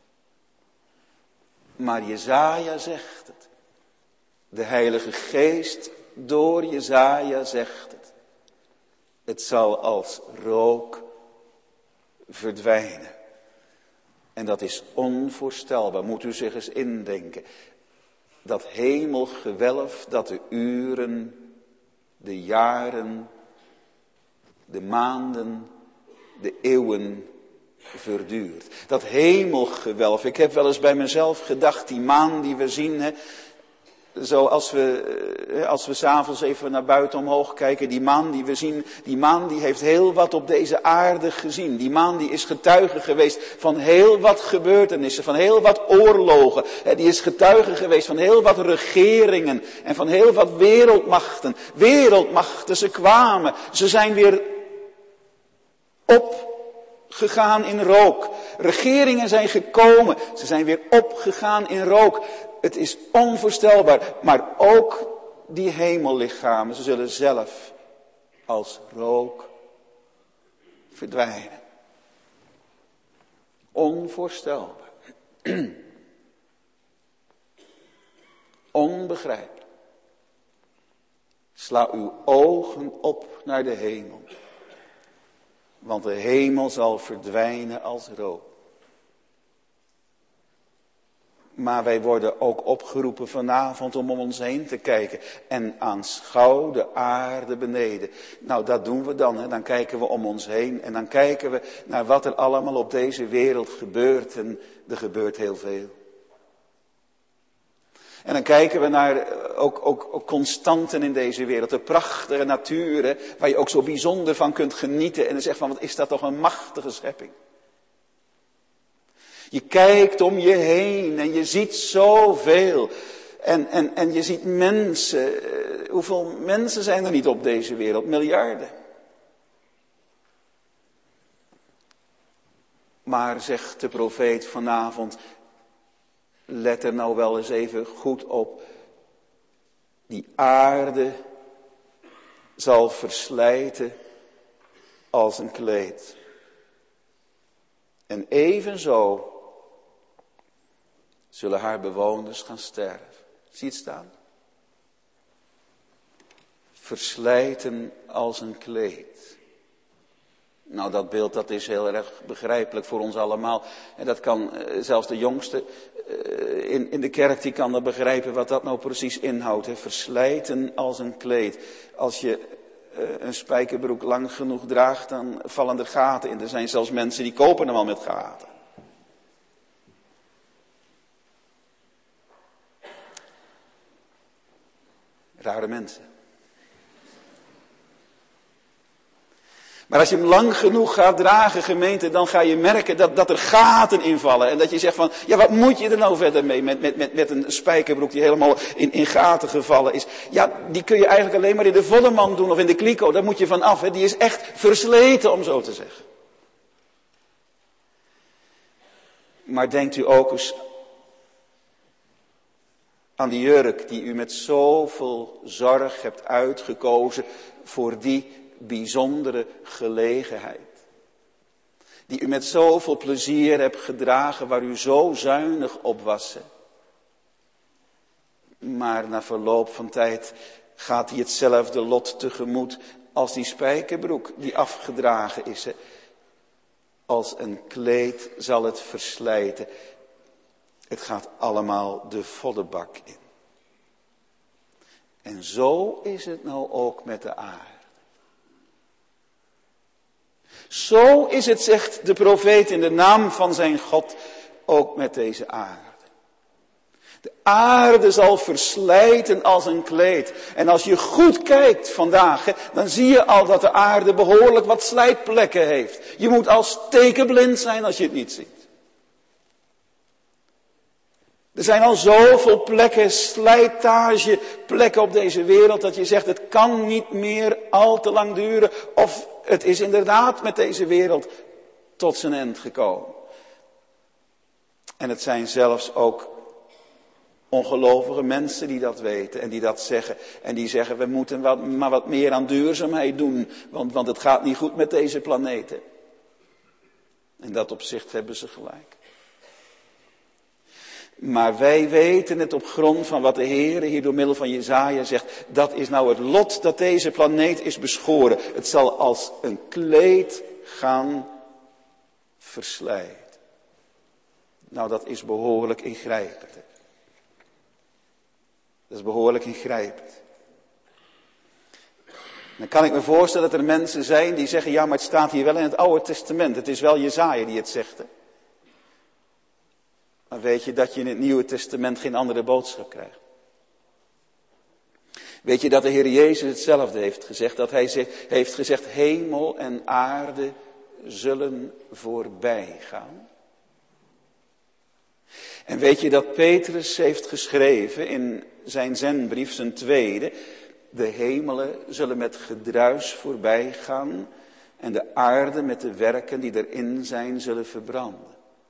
Maar Jesaja zegt het. De Heilige Geest door Jesaja zegt het. Het zal als rook verdwijnen. En dat is onvoorstelbaar, moet u zich eens indenken. Dat hemelgewelf, dat de uren, de jaren, de maanden, de eeuwen verduurt. Dat hemelgewelf, ik heb wel eens bij mezelf gedacht, die maan die we zien, hè, zo als we, als we 's avonds even naar buiten omhoog kijken, die maan die we zien, die maan die heeft heel wat op deze aarde gezien. Die maan die is getuige geweest van heel wat gebeurtenissen, van heel wat oorlogen. Die is getuige geweest van heel wat regeringen en van heel wat wereldmachten. Wereldmachten, ze kwamen, ze zijn weer opgegaan in rook. Regeringen zijn gekomen, ze zijn weer opgegaan in rook. Het is onvoorstelbaar, maar ook die hemellichamen, ze zullen zelf als rook verdwijnen. Onvoorstelbaar. Onbegrijpelijk. Sla uw ogen op naar de hemel, want de hemel zal verdwijnen als rook. Maar wij worden ook opgeroepen vanavond om om ons heen te kijken. En aanschouw de aarde beneden. Nou, dat doen we dan. Hè. Dan kijken we om ons heen. En dan kijken we naar wat er allemaal op deze wereld gebeurt. En er gebeurt heel veel. En dan kijken we naar ook, ook, ook constanten in deze wereld. De prachtige natuur, hè, waar je ook zo bijzonder van kunt genieten. En dan zegt van, wat is dat toch een machtige schepping. Je kijkt om je heen en je ziet zoveel. En, en, en je ziet mensen. Hoeveel mensen zijn er niet op deze wereld? Miljarden. Maar zegt de profeet vanavond, let er nou wel eens even goed op. Die aarde zal verslijten als een kleed. En evenzo zullen haar bewoners gaan sterven. Zie je het staan? Verslijten als een kleed. Nou, dat beeld dat is heel erg begrijpelijk voor ons allemaal. En dat kan zelfs de jongste in, in de kerk, die kan dat begrijpen wat dat nou precies inhoudt. Hè? Verslijten als een kleed. Als je een spijkerbroek lang genoeg draagt, dan vallen er gaten in. Er zijn zelfs mensen die kopen hem al met gaten. Rare mensen. Maar als je hem lang genoeg gaat dragen, gemeente, dan ga je merken dat, dat er gaten invallen. En dat je zegt van, ja, wat moet je er nou verder mee met, met, met, met een spijkerbroek die helemaal in, in gaten gevallen is. Ja, die kun je eigenlijk alleen maar in de volle man doen of in de kliko. Daar moet je van af. Hè. Die is echt versleten, om zo te zeggen. Maar denkt u ook eens aan die jurk die u met zoveel zorg hebt uitgekozen voor die bijzondere gelegenheid. Die u met zoveel plezier hebt gedragen, waar u zo zuinig op was. Maar na verloop van tijd gaat hij hetzelfde lot tegemoet als die spijkerbroek die afgedragen is. Als een kleed zal het verslijten. Het gaat allemaal de volle bak in. En zo is het nou ook met de aarde. Zo is het, zegt de profeet in de naam van zijn God, ook met deze aarde. De aarde zal verslijten als een kleed. En als je goed kijkt vandaag, hè, dan zie je al dat de aarde behoorlijk wat slijtplekken heeft. Je moet als stekenblind zijn als je het niet ziet. Er zijn al zoveel plekken, slijtageplekken op deze wereld, dat je zegt, het kan niet meer al te lang duren. Of het is inderdaad met deze wereld tot zijn eind gekomen. En het zijn zelfs ook ongelovige mensen die dat weten en die dat zeggen. En die zeggen, we moeten wat, maar wat meer aan duurzaamheid doen, want, want het gaat niet goed met deze planeten. In dat opzicht hebben ze gelijk. Maar wij weten het op grond van wat de Heer hier door middel van Jesaja zegt. Dat is nou het lot dat deze planeet is beschoren. Het zal als een kleed gaan verslijten. Nou, dat is behoorlijk ingrijpend. Hè? Dat is behoorlijk ingrijpend. Dan kan ik me voorstellen dat er mensen zijn die zeggen, ja, maar het staat hier wel in het Oude Testament. Het is wel Jesaja die het zegt. Hè? Maar weet je dat je in het Nieuwe Testament geen andere boodschap krijgt? Weet je dat de Heer Jezus hetzelfde heeft gezegd? Dat hij heeft gezegd, hemel en aarde zullen voorbij gaan. En weet je dat Petrus heeft geschreven in zijn zendbrief, zijn tweede, de hemelen zullen met gedruis voorbij gaan en de aarde met de werken die erin zijn zullen verbranden.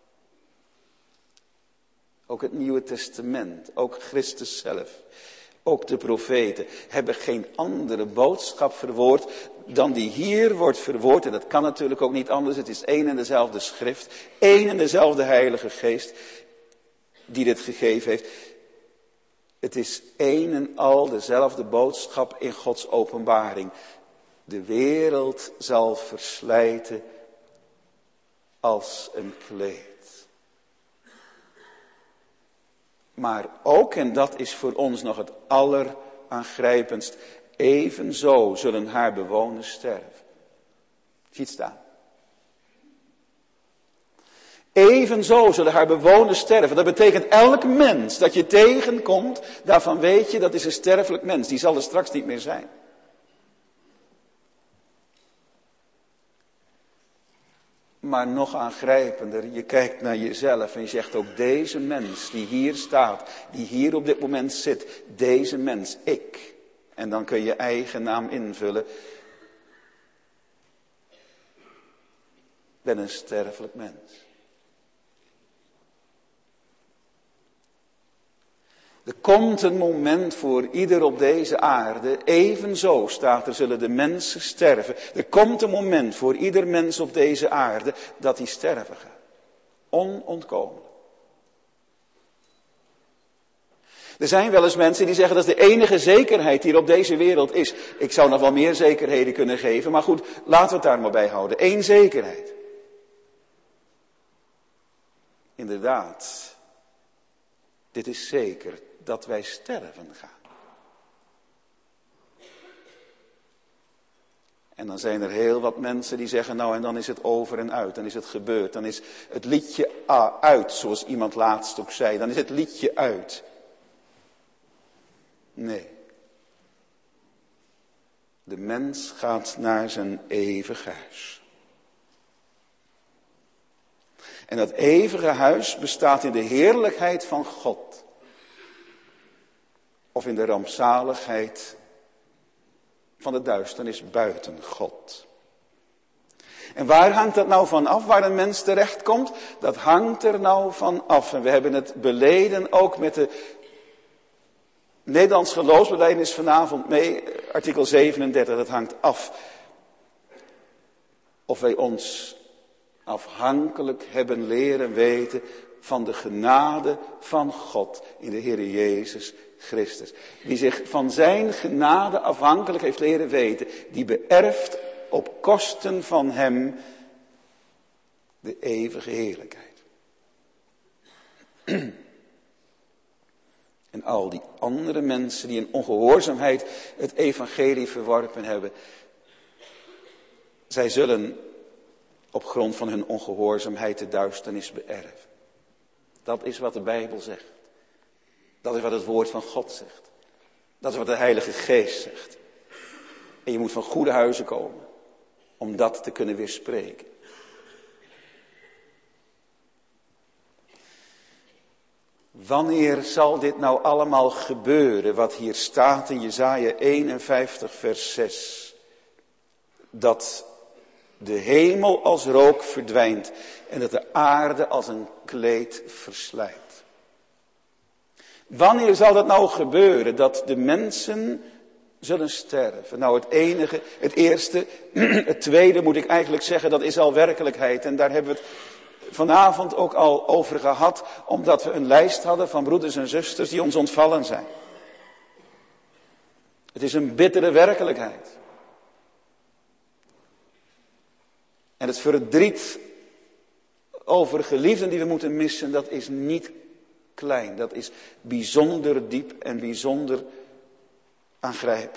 Ook het Nieuwe Testament, ook Christus zelf, ook de profeten hebben geen andere boodschap verwoord dan die hier wordt verwoord. En dat kan natuurlijk ook niet anders. Het is één en dezelfde schrift, één en dezelfde Heilige Geest die dit gegeven heeft. Het is één en al dezelfde boodschap in Gods openbaring. De wereld zal verslijten als een kleed. Maar ook, en dat is voor ons nog het alleraangrijpendst, evenzo zullen haar bewoners sterven. Zie het staan. Evenzo zullen haar bewoners sterven. Dat betekent elk mens dat je tegenkomt, daarvan weet je dat is een sterfelijk mens. Die zal er straks niet meer zijn. Maar nog aangrijpender, je kijkt naar jezelf en je zegt ook deze mens die hier staat, die hier op dit moment zit, deze mens, ik. En dan kun je eigen naam invullen. Ben een sterfelijk mens. Er komt een moment voor ieder op deze aarde, evenzo staat er, zullen de mensen sterven. Er komt een moment voor ieder mens op deze aarde dat hij sterven gaat. Onontkomelijk. Er zijn wel eens mensen die zeggen dat is de enige zekerheid die er op deze wereld is. Ik zou nog wel meer zekerheden kunnen geven, maar goed, laten we het daar maar bij houden. Eén zekerheid. Inderdaad, dit is zeker dat wij sterven gaan. En dan zijn er heel wat mensen die zeggen, nou en dan is het over en uit, dan is het gebeurd. Dan is het liedje uit, zoals iemand laatst ook zei, dan is het liedje uit. Nee. De mens gaat naar zijn eeuwig huis. En dat eeuwige huis bestaat in de heerlijkheid van God. Of in de rampzaligheid van de duisternis buiten God. En waar hangt dat nou van af, waar een mens terechtkomt? Dat hangt er nou van af. En we hebben het beleden ook met de Nederlands geloofsbelijdenis vanavond mee, artikel zevenendertig, dat hangt af. Of wij ons afhankelijk hebben leren weten van de genade van God in de Heer Jezus Christus. Wie zich van zijn genade afhankelijk heeft leren weten, die beërft op kosten van hem de eeuwige heerlijkheid. En al die andere mensen die in ongehoorzaamheid het evangelie verworpen hebben, zij zullen op grond van hun ongehoorzaamheid de duisternis beërven. Dat is wat de Bijbel zegt. Dat is wat het woord van God zegt. Dat is wat de Heilige Geest zegt. En je moet van goede huizen komen om dat te kunnen weerspreken. Wanneer zal dit nou allemaal gebeuren, wat hier staat in Jesaja eenenvijftig vers zes? Dat de hemel als rook verdwijnt en dat de aarde als een kleed verslijt. Wanneer zal dat nou gebeuren, dat de mensen zullen sterven? Nou, het enige, het eerste, het tweede moet ik eigenlijk zeggen, dat is al werkelijkheid. En daar hebben we het vanavond ook al over gehad, omdat we een lijst hadden van broeders en zusters die ons ontvallen zijn. Het is een bittere werkelijkheid. En het verdriet over geliefden die we moeten missen, dat is niet klein. Dat is bijzonder diep en bijzonder aangrijpend.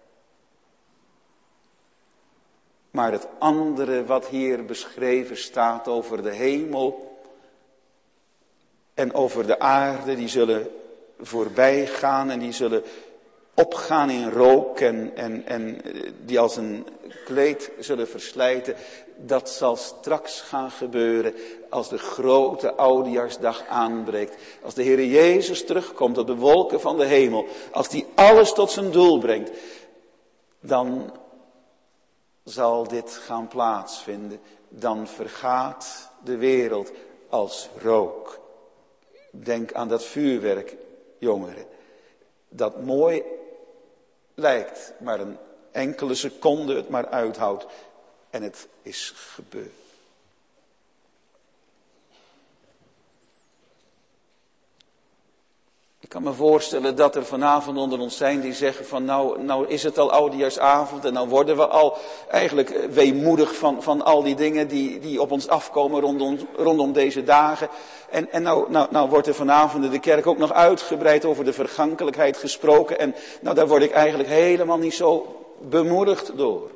Maar het andere wat hier beschreven staat over de hemel en over de aarde, die zullen voorbij gaan en die zullen opgaan in rook en, en, en die als een kleed zullen verslijten. Dat zal straks gaan gebeuren als de grote oudejaarsdag aanbreekt. Als de Heer Jezus terugkomt op de wolken van de hemel. Als die alles tot zijn doel brengt. Dan zal dit gaan plaatsvinden. Dan vergaat de wereld als rook. Denk aan dat vuurwerk, jongeren. Dat mooi lijkt, maar een enkele seconde het maar uithoudt. En het is gebeurd. Ik kan me voorstellen dat er vanavond onder ons zijn die zeggen van nou, nou is het al oudejaarsavond en nou worden we al eigenlijk weemoedig van, van al die dingen die, die op ons afkomen rondom, rondom deze dagen. En, en nou, nou, nou wordt er vanavond in de kerk ook nog uitgebreid over de vergankelijkheid gesproken. En nou daar word ik eigenlijk helemaal niet zo bemoedigd door.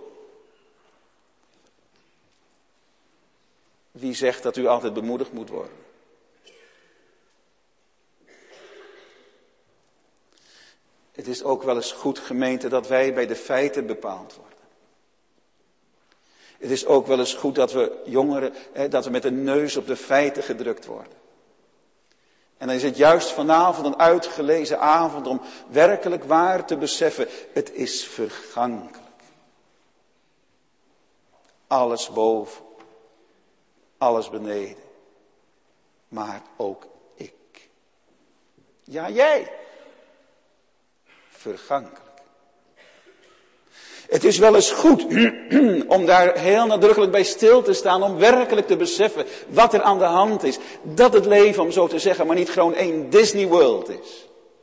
Wie zegt dat u altijd bemoedigd moet worden? Het is ook wel eens goed, gemeente, dat wij bij de feiten bepaald worden. Het is ook wel eens goed dat we jongeren, hè, dat we met de neus op de feiten gedrukt worden. En dan is het juist vanavond een uitgelezen avond om werkelijk waar te beseffen, het is vergankelijk. Alles boven, alles beneden, maar ook ik. Ja, jij. Vergankelijk. Het is wel eens goed om daar heel nadrukkelijk bij stil te staan, om werkelijk te beseffen wat er aan de hand is. Dat het leven, om zo te zeggen, maar niet gewoon één Disney World is.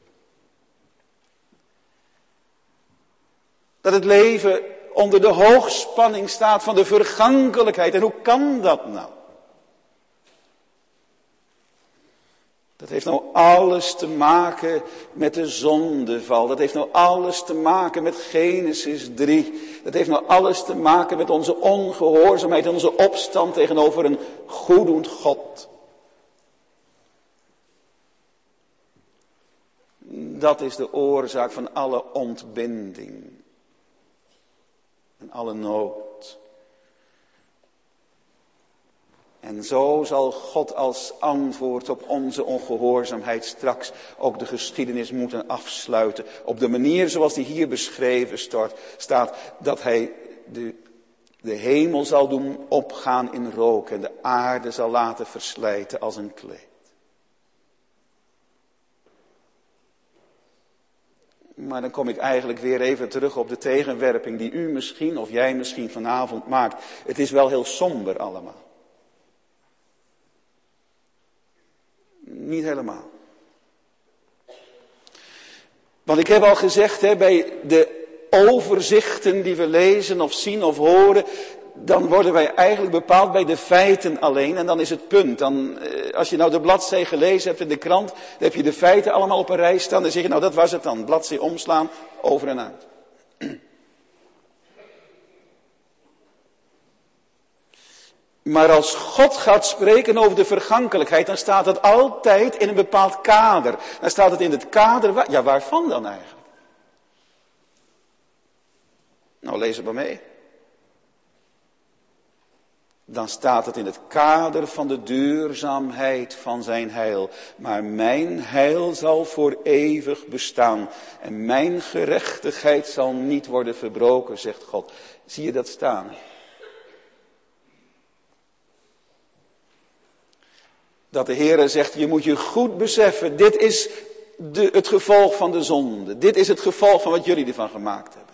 Dat het leven onder de hoogspanning staat van de vergankelijkheid. En hoe kan dat nou? Dat heeft nou alles te maken met de zondeval. Dat heeft nou alles te maken met Genesis drie. Dat heeft nou alles te maken met onze ongehoorzaamheid, onze opstand tegenover een goeddoend God. Dat is de oorzaak van alle ontbinding en alle nood. En zo zal God als antwoord op onze ongehoorzaamheid straks ook de geschiedenis moeten afsluiten. Op de manier zoals die hier beschreven staat, dat hij de, de hemel zal doen opgaan in rook en de aarde zal laten verslijten als een kleed. Maar dan kom ik eigenlijk weer even terug op de tegenwerping die u misschien of jij misschien vanavond maakt. Het is wel heel somber allemaal. Niet helemaal. Want ik heb al gezegd, hè, bij de overzichten die we lezen of zien of horen, dan worden wij eigenlijk bepaald bij de feiten alleen. En dan is het punt. Dan, als je nou de bladzij gelezen hebt in de krant, dan heb je de feiten allemaal op een rij staan. Dan zeg je, nou dat was het dan. Bladzij omslaan, over en uit. Maar als God gaat spreken over de vergankelijkheid, dan staat het altijd in een bepaald kader. Dan staat het in het kader, ja waarvan dan eigenlijk? Nou lees het maar mee. Dan staat het in het kader van de duurzaamheid van zijn heil. Maar mijn heil zal voor eeuwig bestaan. En mijn gerechtigheid zal niet worden verbroken, zegt God. Zie je dat staan? Dat de Heere zegt, je moet je goed beseffen, dit is de, het gevolg van de zonde. Dit is het gevolg van wat jullie ervan gemaakt hebben.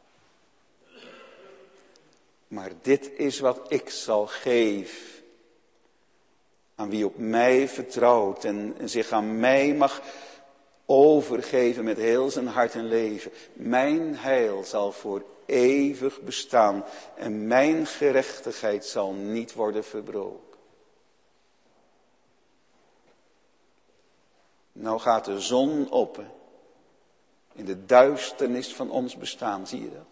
Maar dit is wat ik zal geven aan wie op mij vertrouwt en, en zich aan mij mag overgeven met heel zijn hart en leven. Mijn heil zal voor eeuwig bestaan en mijn gerechtigheid zal niet worden verbroken. Nou gaat de zon op hè, in de duisternis van ons bestaan, zie je dat?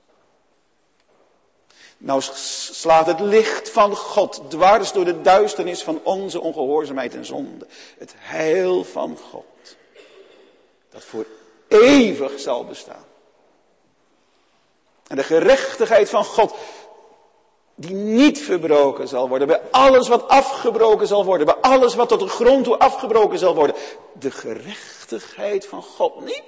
Nou slaat het licht van God dwars door de duisternis van onze ongehoorzaamheid en zonde. Het heil van God, dat voor eeuwig zal bestaan. En de gerechtigheid van God, die niet verbroken zal worden. Bij alles wat afgebroken zal worden. Bij alles wat tot de grond toe afgebroken zal worden. De gerechtigheid van God niet.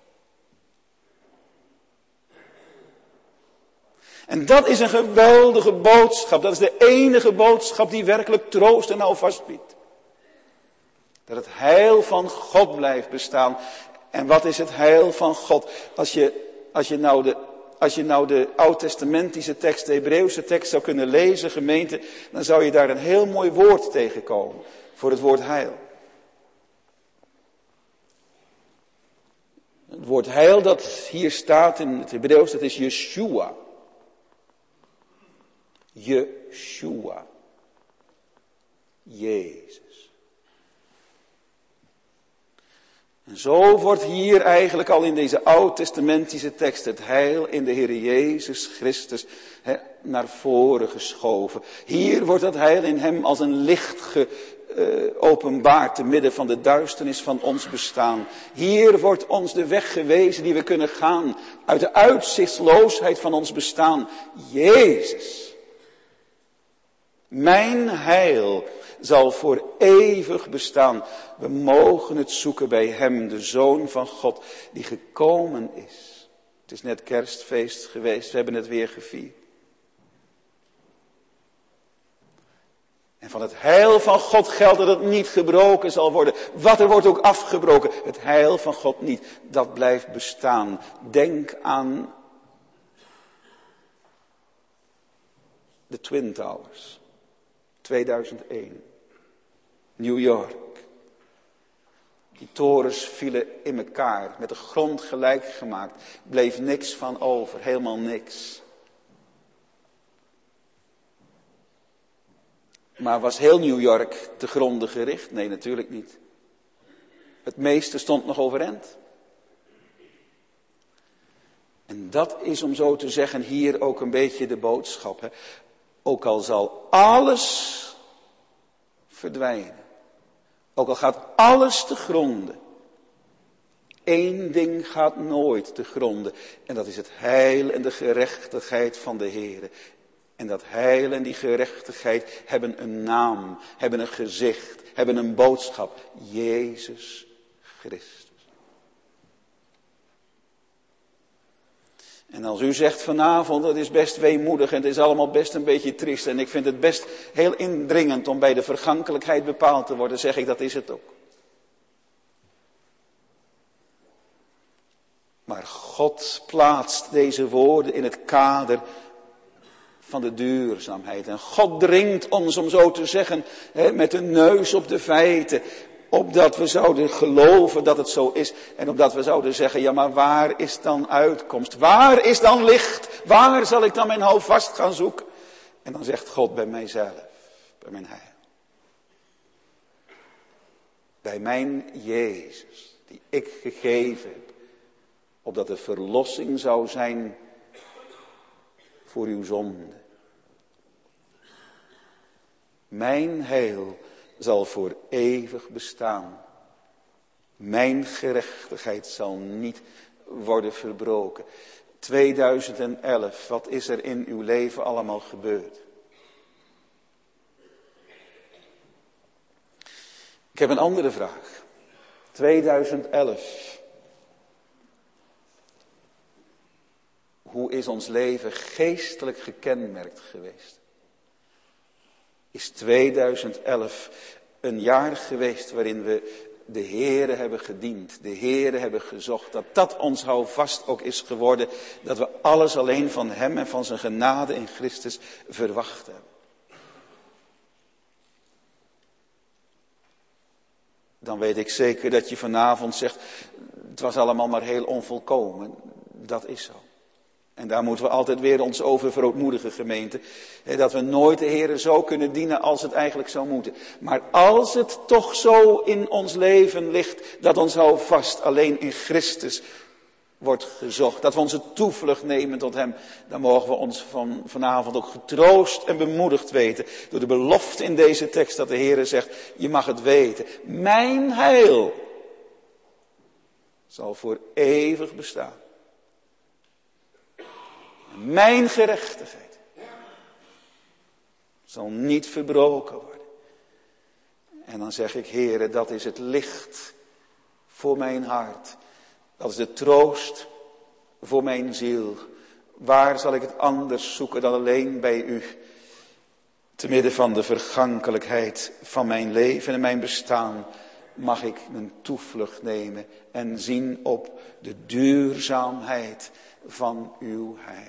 En dat is een geweldige boodschap. Dat is de enige boodschap die werkelijk troost en houvast biedt. Dat het heil van God blijft bestaan. En wat is het heil van God? Als je, als je nou de... Als je nou de oud-testamentische tekst, de Hebreeuwse tekst zou kunnen lezen, gemeente, dan zou je daar een heel mooi woord tegenkomen voor het woord heil. Het woord heil dat hier staat in het Hebreeuws, dat is Yeshua. Yeshua. Jezus. En zo wordt hier eigenlijk al in deze oud-testamentische tekst het heil in de Heer Jezus Christus he, naar voren geschoven. Hier wordt het heil in hem als een licht geopenbaard uh, te midden van de duisternis van ons bestaan. Hier wordt ons de weg gewezen die we kunnen gaan uit de uitzichtsloosheid van ons bestaan. Jezus. Mijn heil zal voor eeuwig bestaan. We mogen het zoeken bij hem, de Zoon van God, die gekomen is. Het is net kerstfeest geweest, we hebben het weer gevierd. En van het heil van God geldt dat het niet gebroken zal worden. Wat er wordt ook afgebroken, het heil van God niet. Dat blijft bestaan. Denk aan De Twin Towers. tweeduizend één. New York. Die torens vielen in elkaar, met de grond gelijk gemaakt. Bleef niks van over, helemaal niks. Maar was heel New York te gronden gericht? Nee, natuurlijk niet. Het meeste stond nog overeind. En dat is, om zo te zeggen, hier ook een beetje de boodschap. Hè? Ook al zal alles verdwijnen. Ook al gaat alles te gronden. Eén ding gaat nooit te gronden. En dat is het heil en de gerechtigheid van de Heer. En dat heil en die gerechtigheid hebben een naam, hebben een gezicht, hebben een boodschap. Jezus Christus. En als u zegt vanavond, het is best weemoedig en het is allemaal best een beetje triest. En ik vind het best heel indringend om bij de vergankelijkheid bepaald te worden, zeg ik, dat is het ook. Maar God plaatst deze woorden in het kader van de duurzaamheid. En God dringt ons, om zo te zeggen, met de neus op de feiten, opdat we zouden geloven dat het zo is. En opdat we zouden zeggen, ja, maar waar is dan uitkomst? Waar is dan licht? Waar zal ik dan mijn houvast gaan zoeken? En dan zegt God, bij mijzelf, bij mijn heil. Bij mijn Jezus, die ik gegeven heb, opdat de verlossing zou zijn voor uw zonde. Mijn heil zal voor eeuwig bestaan. Mijn gerechtigheid zal niet worden verbroken. tweeduizend elf, wat is er in uw leven allemaal gebeurd? Ik heb een andere vraag. tweeduizend elf. Hoe is ons leven geestelijk gekenmerkt geweest? Is tweeduizend elf een jaar geweest waarin we de Heere hebben gediend, de Heere hebben gezocht, dat dat ons houvast ook is geworden, dat we alles alleen van Hem en van zijn genade in Christus verwacht hebben. Dan weet ik zeker dat je vanavond zegt, het was allemaal maar heel onvolkomen. Dat is zo. En daar moeten we altijd weer ons over verootmoedigen, gemeente. Dat we nooit de Heere zo kunnen dienen als het eigenlijk zou moeten. Maar als het toch zo in ons leven ligt, dat ons houvast alleen in Christus wordt gezocht. Dat we onze toevlucht nemen tot Hem. Dan mogen we ons van, vanavond ook getroost en bemoedigd weten. Door de belofte in deze tekst dat de Heere zegt, je mag het weten. Mijn heil zal voor eeuwig bestaan. Mijn gerechtigheid zal niet verbroken worden. En dan zeg ik, Heere, dat is het licht voor mijn hart. Dat is de troost voor mijn ziel. Waar zal ik het anders zoeken dan alleen bij u? Te midden van de vergankelijkheid van mijn leven en mijn bestaan mag ik mijn toevlucht nemen en zien op de duurzaamheid van uw heil.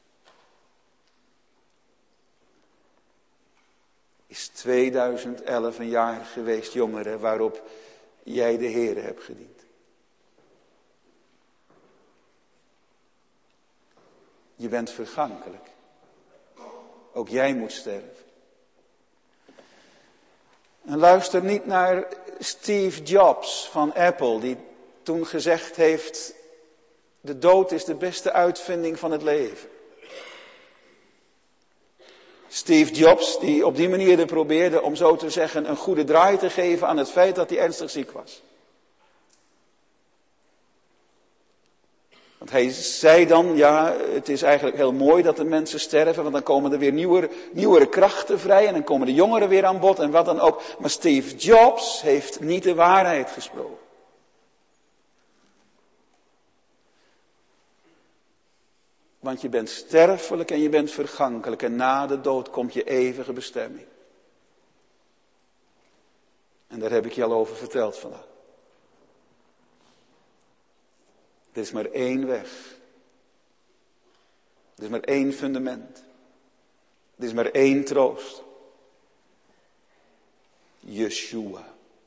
Is tweeduizend elf een jaar geweest, jongeren, waarop jij de Heere hebt gediend? Je bent vergankelijk. Ook jij moet sterven. En luister niet naar Steve Jobs van Apple, die toen gezegd heeft, de dood is de beste uitvinding van het leven. Steve Jobs, die op die manier probeerde, om zo te zeggen, een goede draai te geven aan het feit dat hij ernstig ziek was. Want hij zei dan, ja, het is eigenlijk heel mooi dat de mensen sterven, want dan komen er weer nieuwere, nieuwere krachten vrij en dan komen de jongeren weer aan bod en wat dan ook. Maar Steve Jobs heeft niet de waarheid gesproken. Want je bent sterfelijk en je bent vergankelijk en na de dood komt je eeuwige bestemming. En daar heb ik je al over verteld vandaag. Er is maar één weg. Er is maar één fundament. Er is maar één troost. Yeshua.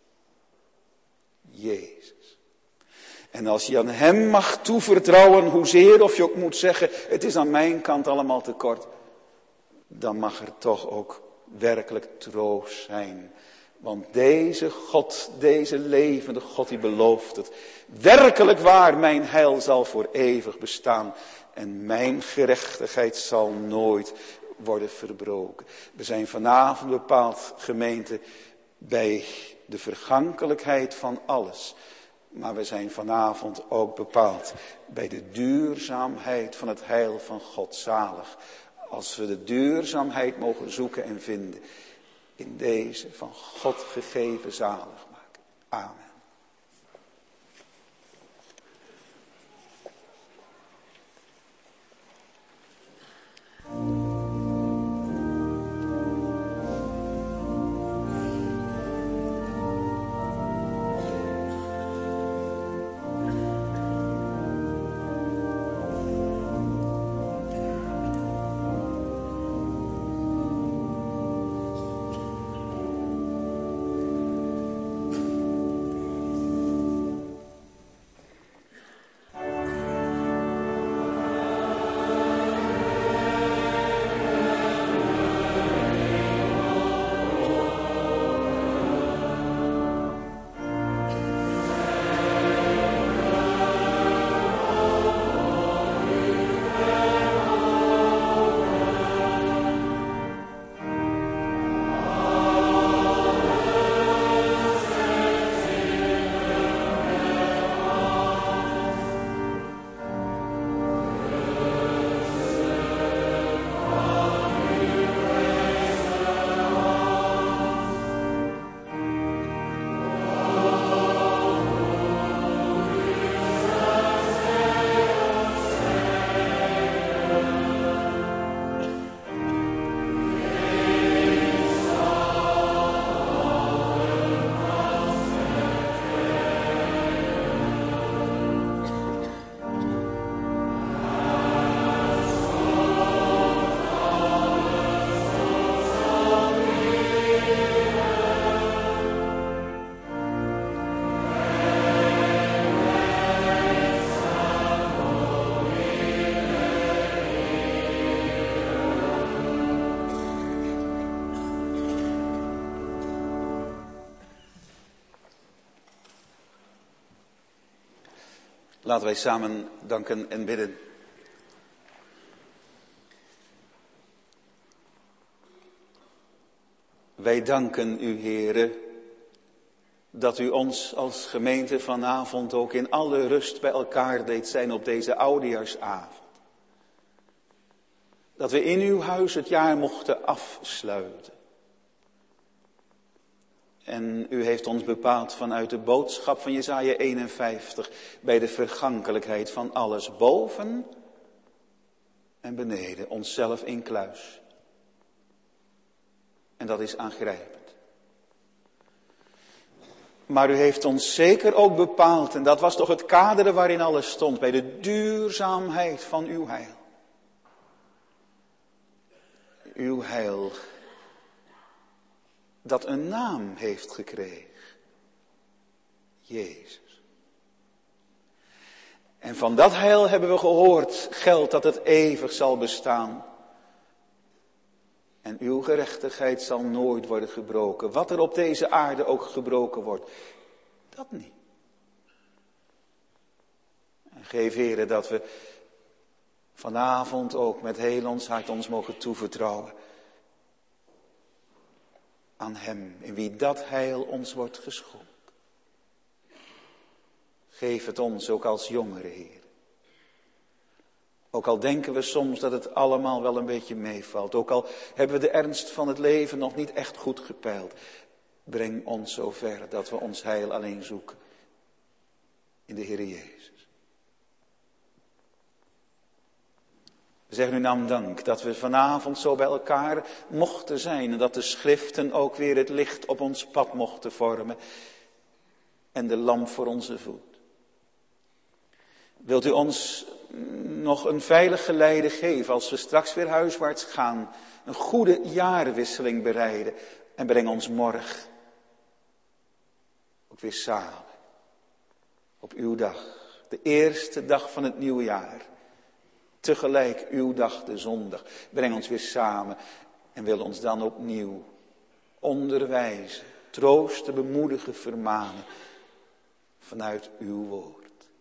Jezus. En als je aan hem mag toevertrouwen, hoezeer of je ook moet zeggen, het is aan mijn kant allemaal te kort, dan mag er toch ook werkelijk troost zijn. Want deze God, deze levende God, die belooft het. Werkelijk waar, mijn heil zal voor eeuwig bestaan. En mijn gerechtigheid zal nooit worden verbroken. We zijn vanavond bepaald, gemeente, bij de vergankelijkheid van alles. Maar we zijn vanavond ook bepaald bij de duurzaamheid van het heil van God. Zalig. Als we de duurzaamheid mogen zoeken en vinden in deze van God gegeven zalig maken. Amen. Laten wij samen danken en bidden. Wij danken u, Heere, dat u ons als gemeente vanavond ook in alle rust bij elkaar deed zijn op deze oudejaarsavond. Dat we in uw huis het jaar mochten afsluiten. En u heeft ons bepaald vanuit de boodschap van Jesaja eenenvijftig bij de vergankelijkheid van alles boven en beneden, onszelf incluis. En dat is aangrijpend. Maar u heeft ons zeker ook bepaald, en dat was toch het kader waarin alles stond, bij de duurzaamheid van uw heil. Uw heil dat een naam heeft gekregen. Jezus. En van dat heil hebben we gehoord, geldt dat het eeuwig zal bestaan. En uw gerechtigheid zal nooit worden gebroken. Wat er op deze aarde ook gebroken wordt, dat niet. En geef, Heere, dat we vanavond ook met heel ons hart ons mogen toevertrouwen aan hem, in wie dat heil ons wordt geschonken. Geef het ons ook als jongeren, Heer. Ook al denken we soms dat het allemaal wel een beetje meevalt. Ook al hebben we de ernst van het leven nog niet echt goed gepeild. Breng ons zover dat we ons heil alleen zoeken in de Heer Jezus. We zeggen u naam dank dat we vanavond zo bij elkaar mochten zijn. En dat de schriften ook weer het licht op ons pad mochten vormen. En de lamp voor onze voet. Wilt u ons nog een veilig geleide geven als we straks weer huiswaarts gaan. Een goede jaarwisseling bereiden. En breng ons morgen ook weer samen. Op uw dag. De eerste dag van het nieuwe jaar. Tegelijk uw dag, de zondag. Breng ons weer samen. En wil ons dan opnieuw onderwijzen. Troosten, bemoedigen, vermanen. Vanuit uw woord.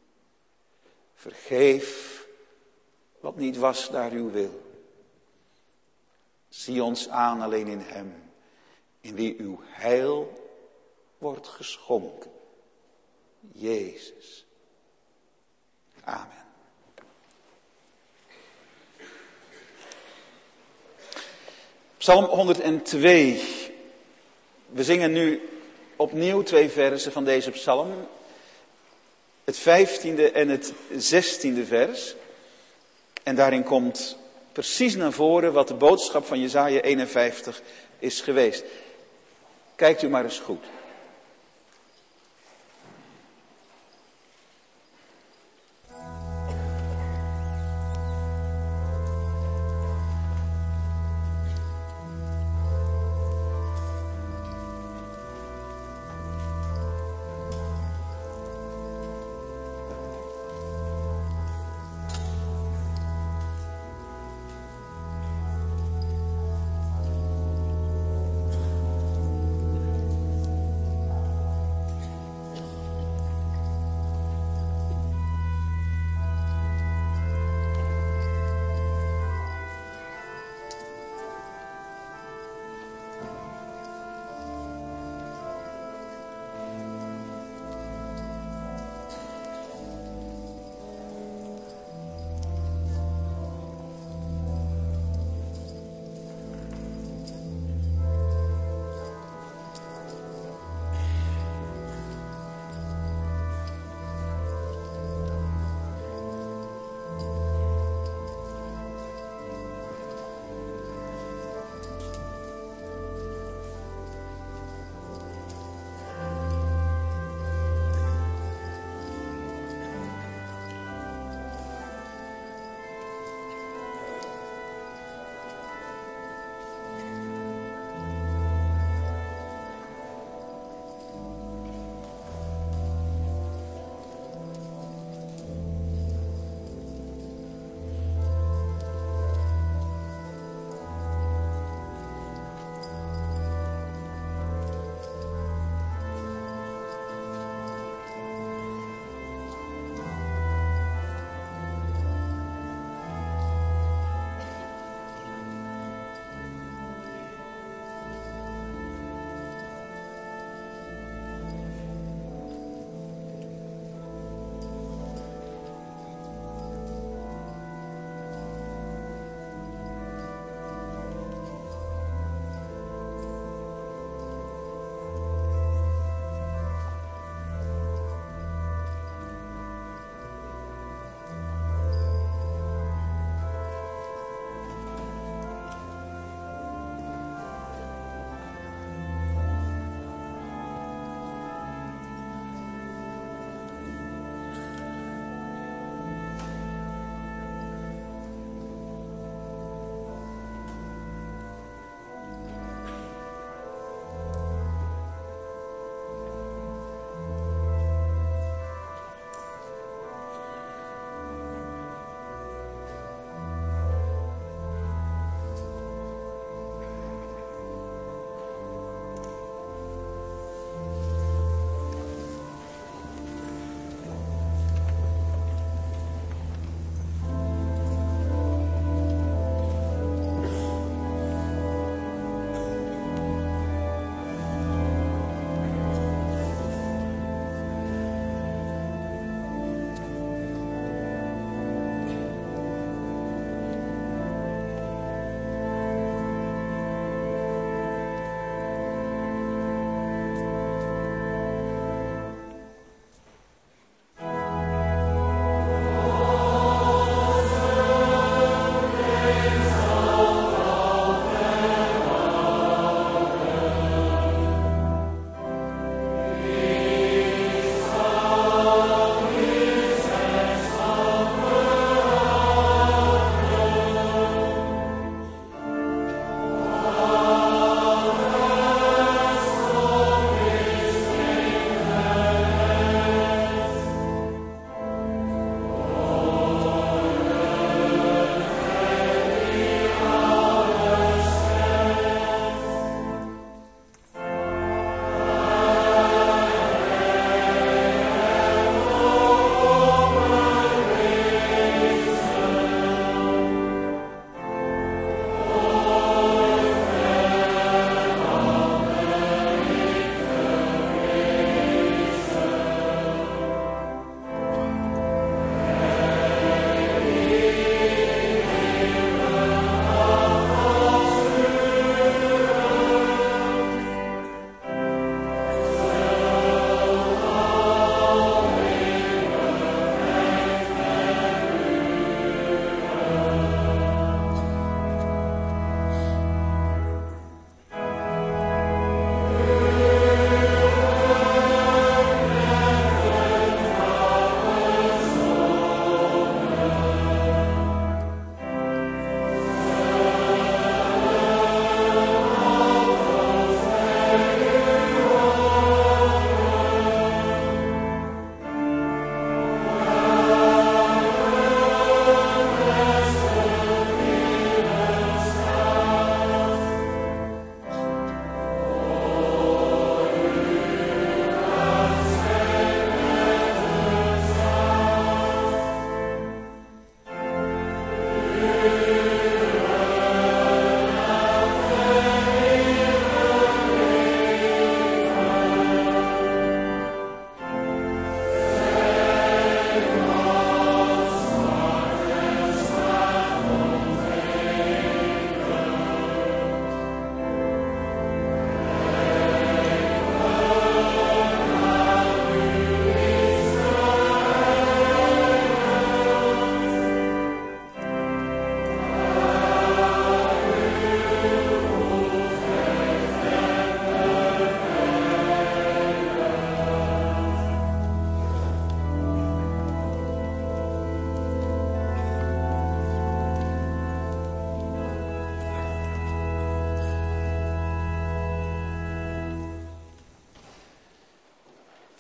Vergeef wat niet was naar uw wil. Zie ons aan alleen in hem, in wie uw heil wordt geschonken. Jezus. Amen. Psalm honderdtwee. We zingen nu opnieuw twee versen van deze psalm. Het vijftiende en het zestiende vers. En daarin komt precies naar voren wat de boodschap van Jesaja eenenvijftig is geweest. Kijkt u maar eens goed.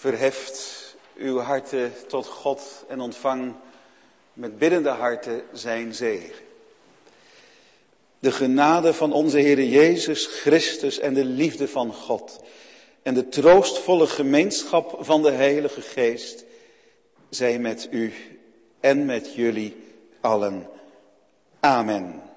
Verheft uw harten tot God en ontvang met biddende harten zijn zegen. De genade van onze Heere Jezus Christus en de liefde van God en de troostvolle gemeenschap van de Heilige Geest zij met u en met jullie allen. Amen.